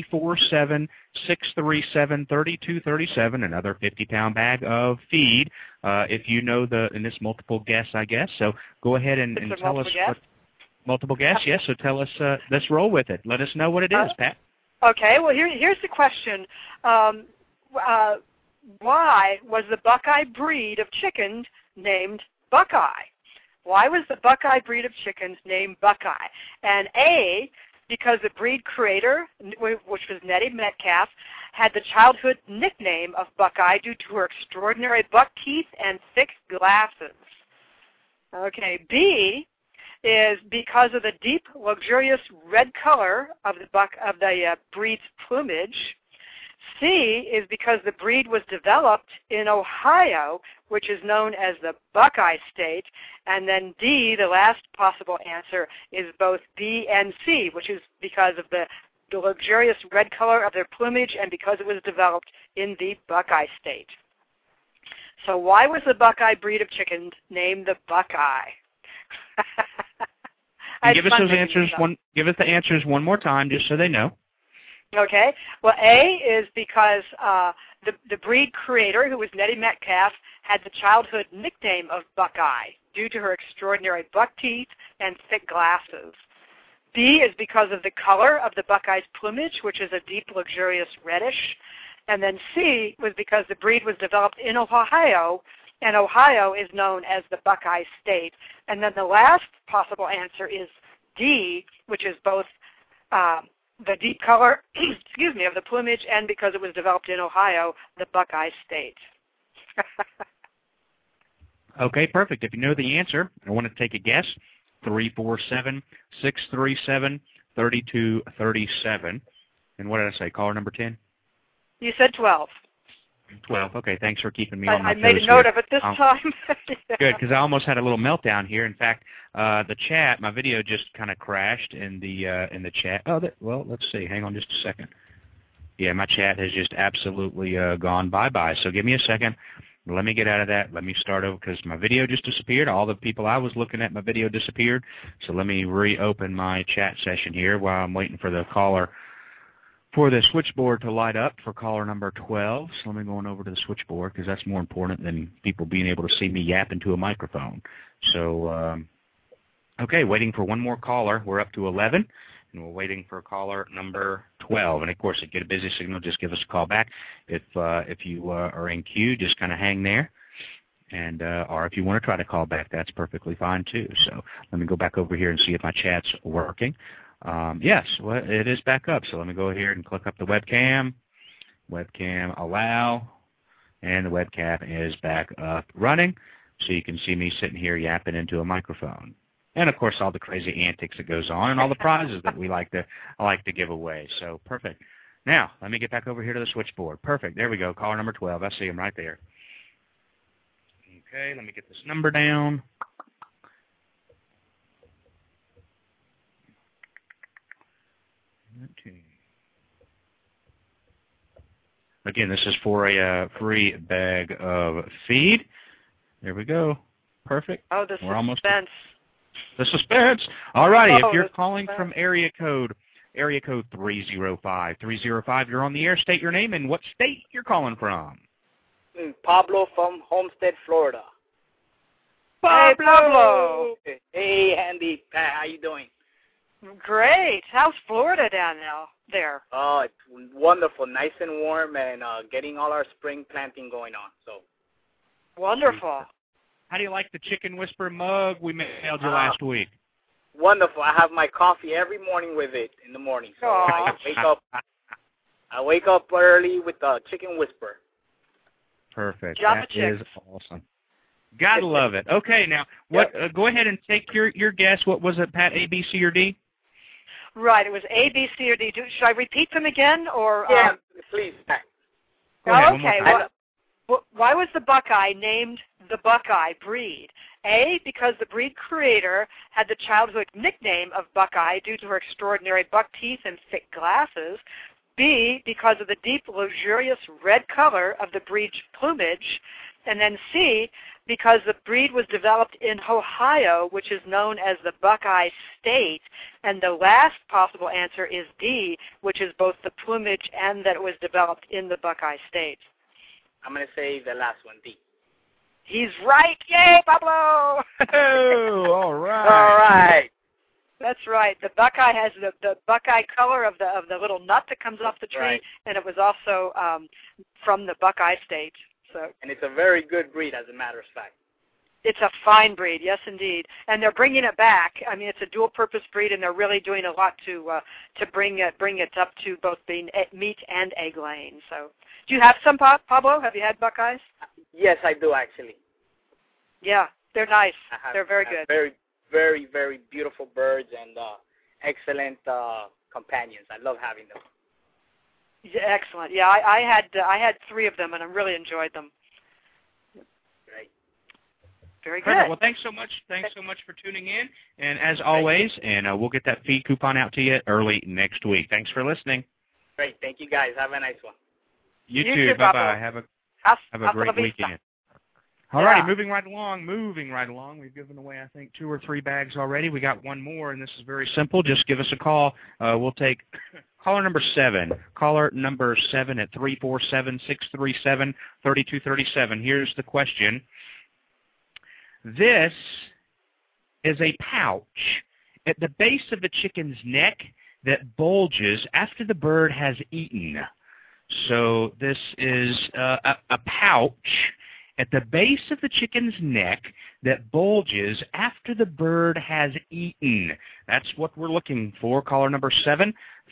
S3: 347-637-3237, another 50-pound bag of feed. If you know and this multiple guess, I guess. So go ahead and tell us what multiple guess. Yes. So tell us. Let's roll with it. Let us know what it is, Pat.
S7: Okay. Well, here's the question. Why was the Buckeye breed of chickens named Buckeye? Why was the Buckeye breed of chickens named Buckeye? And A, because the breed creator, which was Nettie Metcalf, had the childhood nickname of Buckeye due to her extraordinary buck teeth and thick glasses. Okay, B is because of the deep, luxurious red color of the breed's plumage. C is because the breed was developed in Ohio, which is known as the Buckeye State. And then D, the last possible answer, is both B and C, which is because of the luxurious red color of their plumage and because it was developed in the Buckeye State. So why was the Buckeye breed of chickens named the Buckeye?
S3: Give us those answers. Give us the answers one more time, just so they know.
S7: Okay. Well, A is because the breed creator, who was Nettie Metcalf, had the childhood nickname of Buckeye due to her extraordinary buck teeth and thick glasses. B is because of the color of the Buckeye's plumage, which is a deep, luxurious reddish. And then C was because the breed was developed in Ohio, and Ohio is known as the Buckeye State. And then the last possible answer is D, which is both the deep color, of the plumage, and because it was developed in Ohio, the Buckeye State.
S3: Okay, perfect. If you know the answer, I want to take a guess. 347-637-3237. And what did I say, caller number 10?
S7: You said 12.
S3: 12. Okay, thanks for keeping me on my toes.
S7: I made a note of it this time.
S3: Good, because I almost had a little meltdown here. In fact, the chat, my video just kind of crashed in the chat. Well, let's see. Hang on just a second. Yeah, my chat has just absolutely gone bye-bye. So give me a second. Let me get out of that. Let me start over because my video just disappeared. All the people I was looking at, my video disappeared. So let me reopen my chat session here while I'm waiting for the caller, for the switchboard to light up for caller number 12. So let me go on over to the switchboard because that's more important than people being able to see me yap into a microphone. So, okay, waiting for one more caller. We're up to 11. And we're waiting for caller number 12. And, of course, if you get a busy signal, just give us a call back. If you are in queue, just kind of hang there. And or if you want to try to call back, that's perfectly fine, too. So let me go back over here and see if my chat's working. Yes, well, it is back up. So let me go here and click up the webcam. Webcam allow. And the webcam is back up running. So you can see me sitting here yapping into a microphone. And, of course, all the crazy antics that goes on and all the prizes that I like to give away. So, perfect. Now, let me get back over here to the switchboard. Perfect. There we go. Caller number 12. I see him right there. Okay, let me get this number down. Okay. Again, this is for a free bag of feed. There we go. Perfect.
S7: Oh, the suspense.
S3: The suspense. All righty.
S7: Oh,
S3: if you're calling from area code 305, you're on the air. State your name and what state you're calling from.
S15: Pablo from Homestead, Florida.
S7: Hey, Pablo.
S15: Hey, Andy. How you doing?
S7: Great. How's Florida down now there?
S15: Oh, it's wonderful. Nice and warm and getting all our spring planting going on. So
S7: wonderful.
S3: How do you like the Chicken Whisperer mug we mailed you last week?
S15: Wonderful. I have my coffee every morning with it in the morning. So I wake up early with the Chicken Whisperer.
S3: Perfect.
S7: Java
S3: That is awesome. Gotta love it. Okay, now what? Go ahead and take your guess. What was it, Pat? A, B, C, or D?
S7: Right. It was A, B, C, or D. Should I repeat them again, or?
S15: Yeah, please.
S3: Go ahead,
S7: okay. Why was the Buckeye named the Buckeye breed? A, because the breed creator had the childhood nickname of Buckeye due to her extraordinary buck teeth and thick glasses. B, because of the deep, luxurious red color of the breed's plumage. And then C, because the breed was developed in Ohio, which is known as the Buckeye State. And the last possible answer is D, which is both the plumage and that it was developed in the Buckeye State.
S15: I'm going to say the last one, D.
S7: He's right. Yay, Pablo!
S3: Oh, all right.
S15: All right.
S7: That's right. The Buckeye has the Buckeye color of the little nut that comes off the tree,
S15: right.
S7: And it was also from the Buckeye State. So.
S15: And it's a very good breed, as a matter of fact.
S7: It's a fine breed, yes, indeed. And they're bringing it back. I mean, it's a dual-purpose breed, and they're really doing a lot to bring it up to both being meat and egg laying. So, do you have some, Pablo? Have you had Buckeyes?
S15: Yes, I do, actually.
S7: Yeah, they're nice. They're very good.
S15: Very, very, very beautiful birds and excellent companions. I love having them.
S7: Yeah, excellent. Yeah, I had 3 of them, and I really enjoyed them.
S15: Great.
S7: Very good.
S3: Perfect. Well, thanks so much. Thanks so much for tuning in. And as always, we'll get that feed coupon out to you early next week. Thanks for listening.
S15: Great. Thank you, guys. Have a nice one.
S3: You too. Bye-bye. Have a great weekend. All righty, moving right along. We've given away, I think, 2 or 3 bags already. We got 1 more, and this is very simple. Just give us a call. We'll take caller number 7. Caller number 7 at 347-637-3237. Here's the question. This is a pouch at the base of the chicken's neck that bulges after the bird has eaten. So this is a pouch at the base of the chicken's neck that bulges after the bird has eaten. That's what we're looking for. Caller number 7,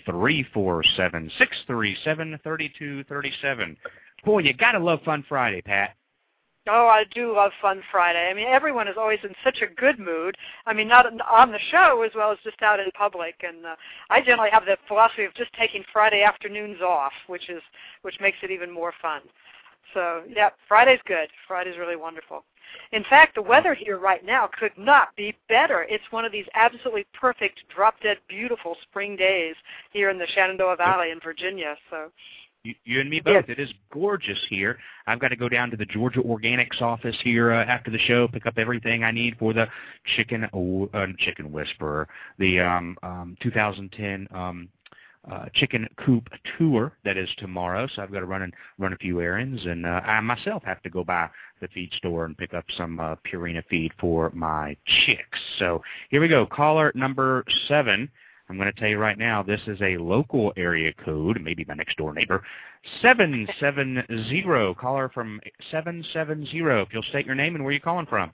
S3: 347-637-3237. Boy, you got to love Fun Friday, Pat.
S7: Oh, I do love Fun Friday. I mean, everyone is always in such a good mood. I mean, not on the show as well as just out in public. And I generally have the philosophy of just taking Friday afternoons off, which makes it even more fun. So, yeah, Friday's good. Friday's really wonderful. In fact, the weather here right now could not be better. It's one of these absolutely perfect, drop-dead, beautiful spring days here in the Shenandoah Valley in Virginia. So.
S3: You and me both. It is gorgeous here. I've got to go down to the Georgia Organics office here after the show, pick up everything I need for the Chicken Whisperer, the 2010 Chicken Coop Tour that is tomorrow. So I've got to run a few errands, and I myself have to go by the feed store and pick up some Purina feed for my chicks. So here we go. Caller number 7. I'm going to tell you right now, this is a local area code, maybe my next door neighbor, 770. Caller from 770. If you'll state your name and where you're calling from.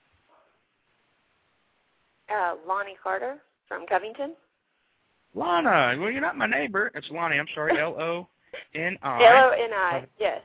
S16: Lonnie Carter from Covington.
S3: Lana, well, you're not my neighbor. It's Lonnie. I'm sorry, L-O-N-I.
S16: L-O-N-I, yes.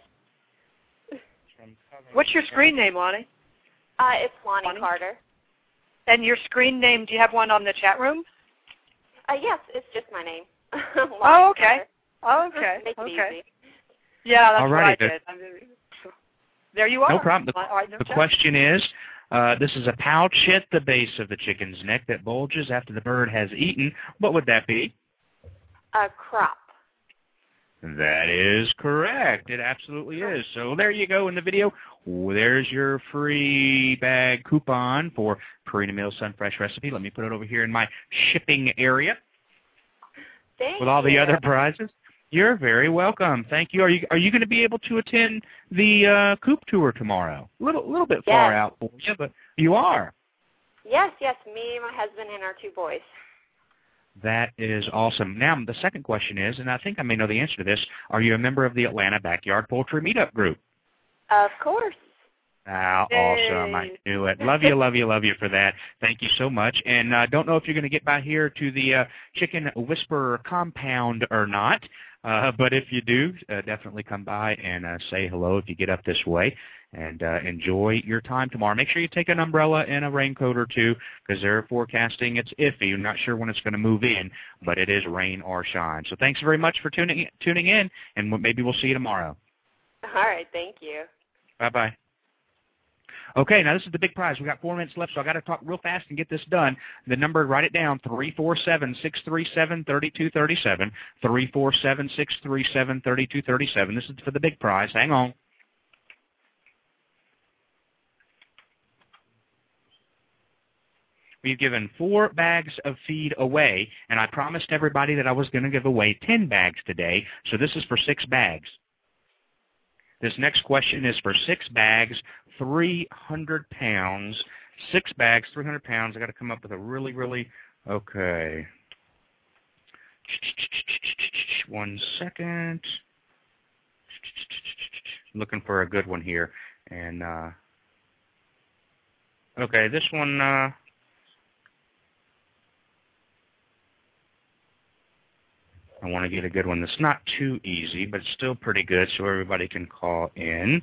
S7: What's your screen name, Lonnie?
S16: It's Lonnie Carter.
S7: And your screen name, do you have one on the chat room?
S16: Yes, it's just my name.
S7: Oh, okay.
S16: Carter.
S7: Okay.
S16: Make it
S7: Okay.
S16: easy.
S7: Yeah, that's what I
S3: Alrighty,
S7: did. There you are.
S3: No problem.
S7: All right, no
S3: The
S7: check.
S3: question is, this is a pouch at the base of the chicken's neck that bulges after the bird has eaten. What would that be?
S16: A crop.
S3: That is correct. It absolutely is. So there you go in the video. There's your free bag coupon for Purina Mills Sunfresh recipe. Let me put it over here in my shipping area with all the other prizes. You're very welcome. Thank you. Are you going to be able to attend the Coop tour tomorrow? A little bit far out for you, but you are.
S16: Yes, me, my husband, and our 2 boys.
S3: That is awesome. Now, the second question is, and I think I may know the answer to this, are you a member of the Atlanta Backyard Poultry Meetup Group?
S16: Of course.
S3: Awesome. I knew it. Love you, love you, love you for that. Thank you so much. And don't know if you're going to get by here to the Chicken Whisperer compound or not, but if you do, definitely come by and say hello if you get up this way. And enjoy your time tomorrow. Make sure you take an umbrella and a raincoat or two because they're forecasting it's iffy. I'm not sure when it's going to move in, but it is rain or shine. So thanks very much for tuning in, and maybe we'll see you tomorrow.
S16: All right, thank you.
S3: Bye-bye. Okay, now this is the big prize. We got 4 minutes left, so I got to talk real fast and get this done. The number, write it down, 347-637-3237, 347-637-3237. This is for the big prize. Hang on. We've given 4 bags of feed away, and I promised everybody that I was going to give away 10 bags today, so this is for 6 bags. This next question is for 6 bags, 300 pounds. 6 bags, 300 pounds. I got to come up with a really, okay. 1 second. Looking for a good one here. And, okay, this one, I want to get a good one that's not too easy, but it's still pretty good so everybody can call in.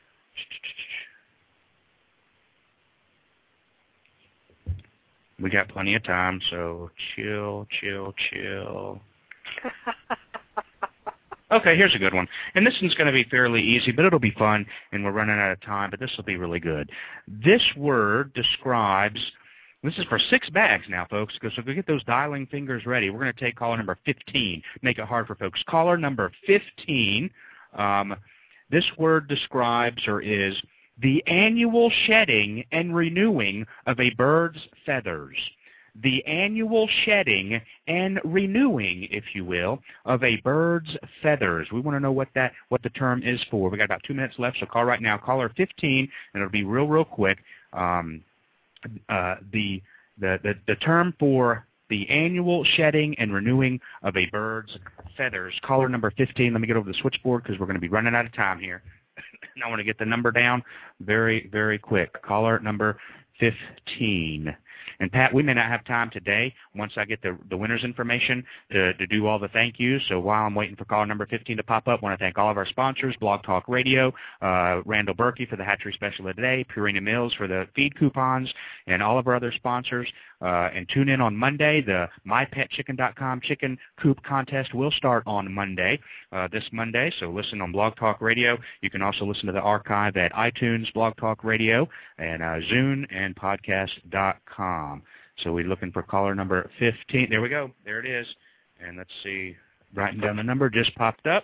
S3: We got plenty of time, so chill. Okay, here's a good one. And this one's going to be fairly easy, but it'll be fun, and we're running out of time, but this will be really good. This word describes... This is for 6 bags now, folks, so go get those dialing fingers ready. We're going to take caller number 15. Make it hard for folks. Caller number 15, this word describes or is the annual shedding and renewing of a bird's feathers. The annual shedding and renewing, if you will, of a bird's feathers. We want to know what the term is for. We got about 2 minutes left, so call right now. Caller 15, and it'll be real quick. The term for the annual shedding and renewing of a bird's feathers. Caller number 15. Let me get over the switchboard because we're going to be running out of time here. And I want to get the number down very quick. Caller number 15. And, Pat, we may not have time today once I get the winner's information to do all the thank yous. So while I'm waiting for caller number 15 to pop up, I want to thank all of our sponsors, Blog Talk Radio, Randall Berkey for the hatchery special of the day, Purina Mills for the feed coupons, and all of our other sponsors. And tune in on Monday. The MyPetChicken.com chicken coop contest will start on Monday, this Monday. So listen on Blog Talk Radio. You can also listen to the archive at iTunes, Blog Talk Radio, and Zune and podcast.com. So we're looking for caller number 15. There we go. There it is. And let's see. Writing down the number just popped up.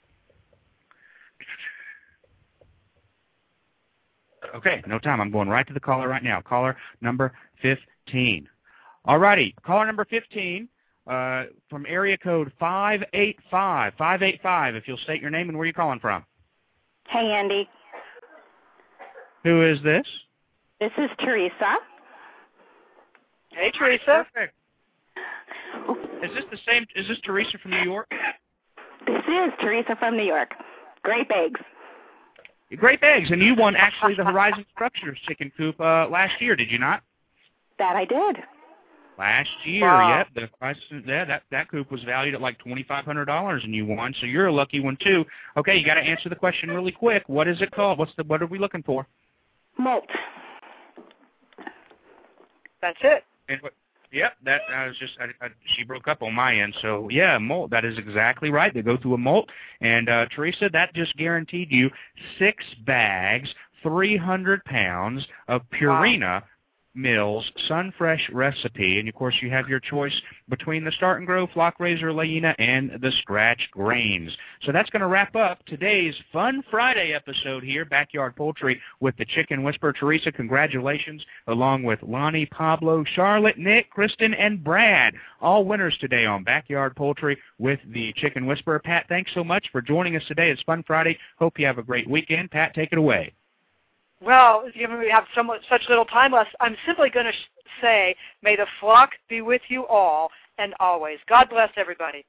S3: Okay, no time. I'm going right to the caller right now. Caller number 15. All righty. Caller number 15 from area code 585. 585, if you'll state your name and where you're calling from.
S17: Hey, Andy.
S3: Who is this?
S17: This is Teresa.
S7: Hey, Teresa.
S3: Perfect. Is this Teresa from New York?
S17: This is Teresa from New York. Great eggs.
S3: Great eggs. And you won actually the Horizon Structures chicken coop last year, did you not?
S17: That I did.
S3: Last year,
S17: wow.
S3: Yep. The price, that coop was valued at like $2,500, and you won. So you're a lucky one too. Okay, you got to answer the question really quick. What is it called? What are we looking for?
S17: Molt.
S7: That's it.
S3: And Yep, that she broke up on my end. So yeah, molt. That is exactly right. They go through a molt, and Teresa, that just guaranteed you 6 bags, 300 pounds of Purina Mills Sunfresh recipe, and of course you have your choice between the Start and Grow, Flock Razor, Layena, and the Scratch Grains. So that's going to wrap up today's Fun Friday episode here, Backyard Poultry with the Chicken Whisperer. Teresa, congratulations, along with Lonnie, Pablo, Charlotte, Nick, Kristen, and Brad, all winners today on Backyard Poultry with the Chicken Whisperer. Pat, thanks so much for joining us today. It's Fun Friday. Hope you have a great weekend. Pat, take it away.
S7: Well, given we have such little time left, I'm simply going to say, may the flock be with you all and always. God bless everybody.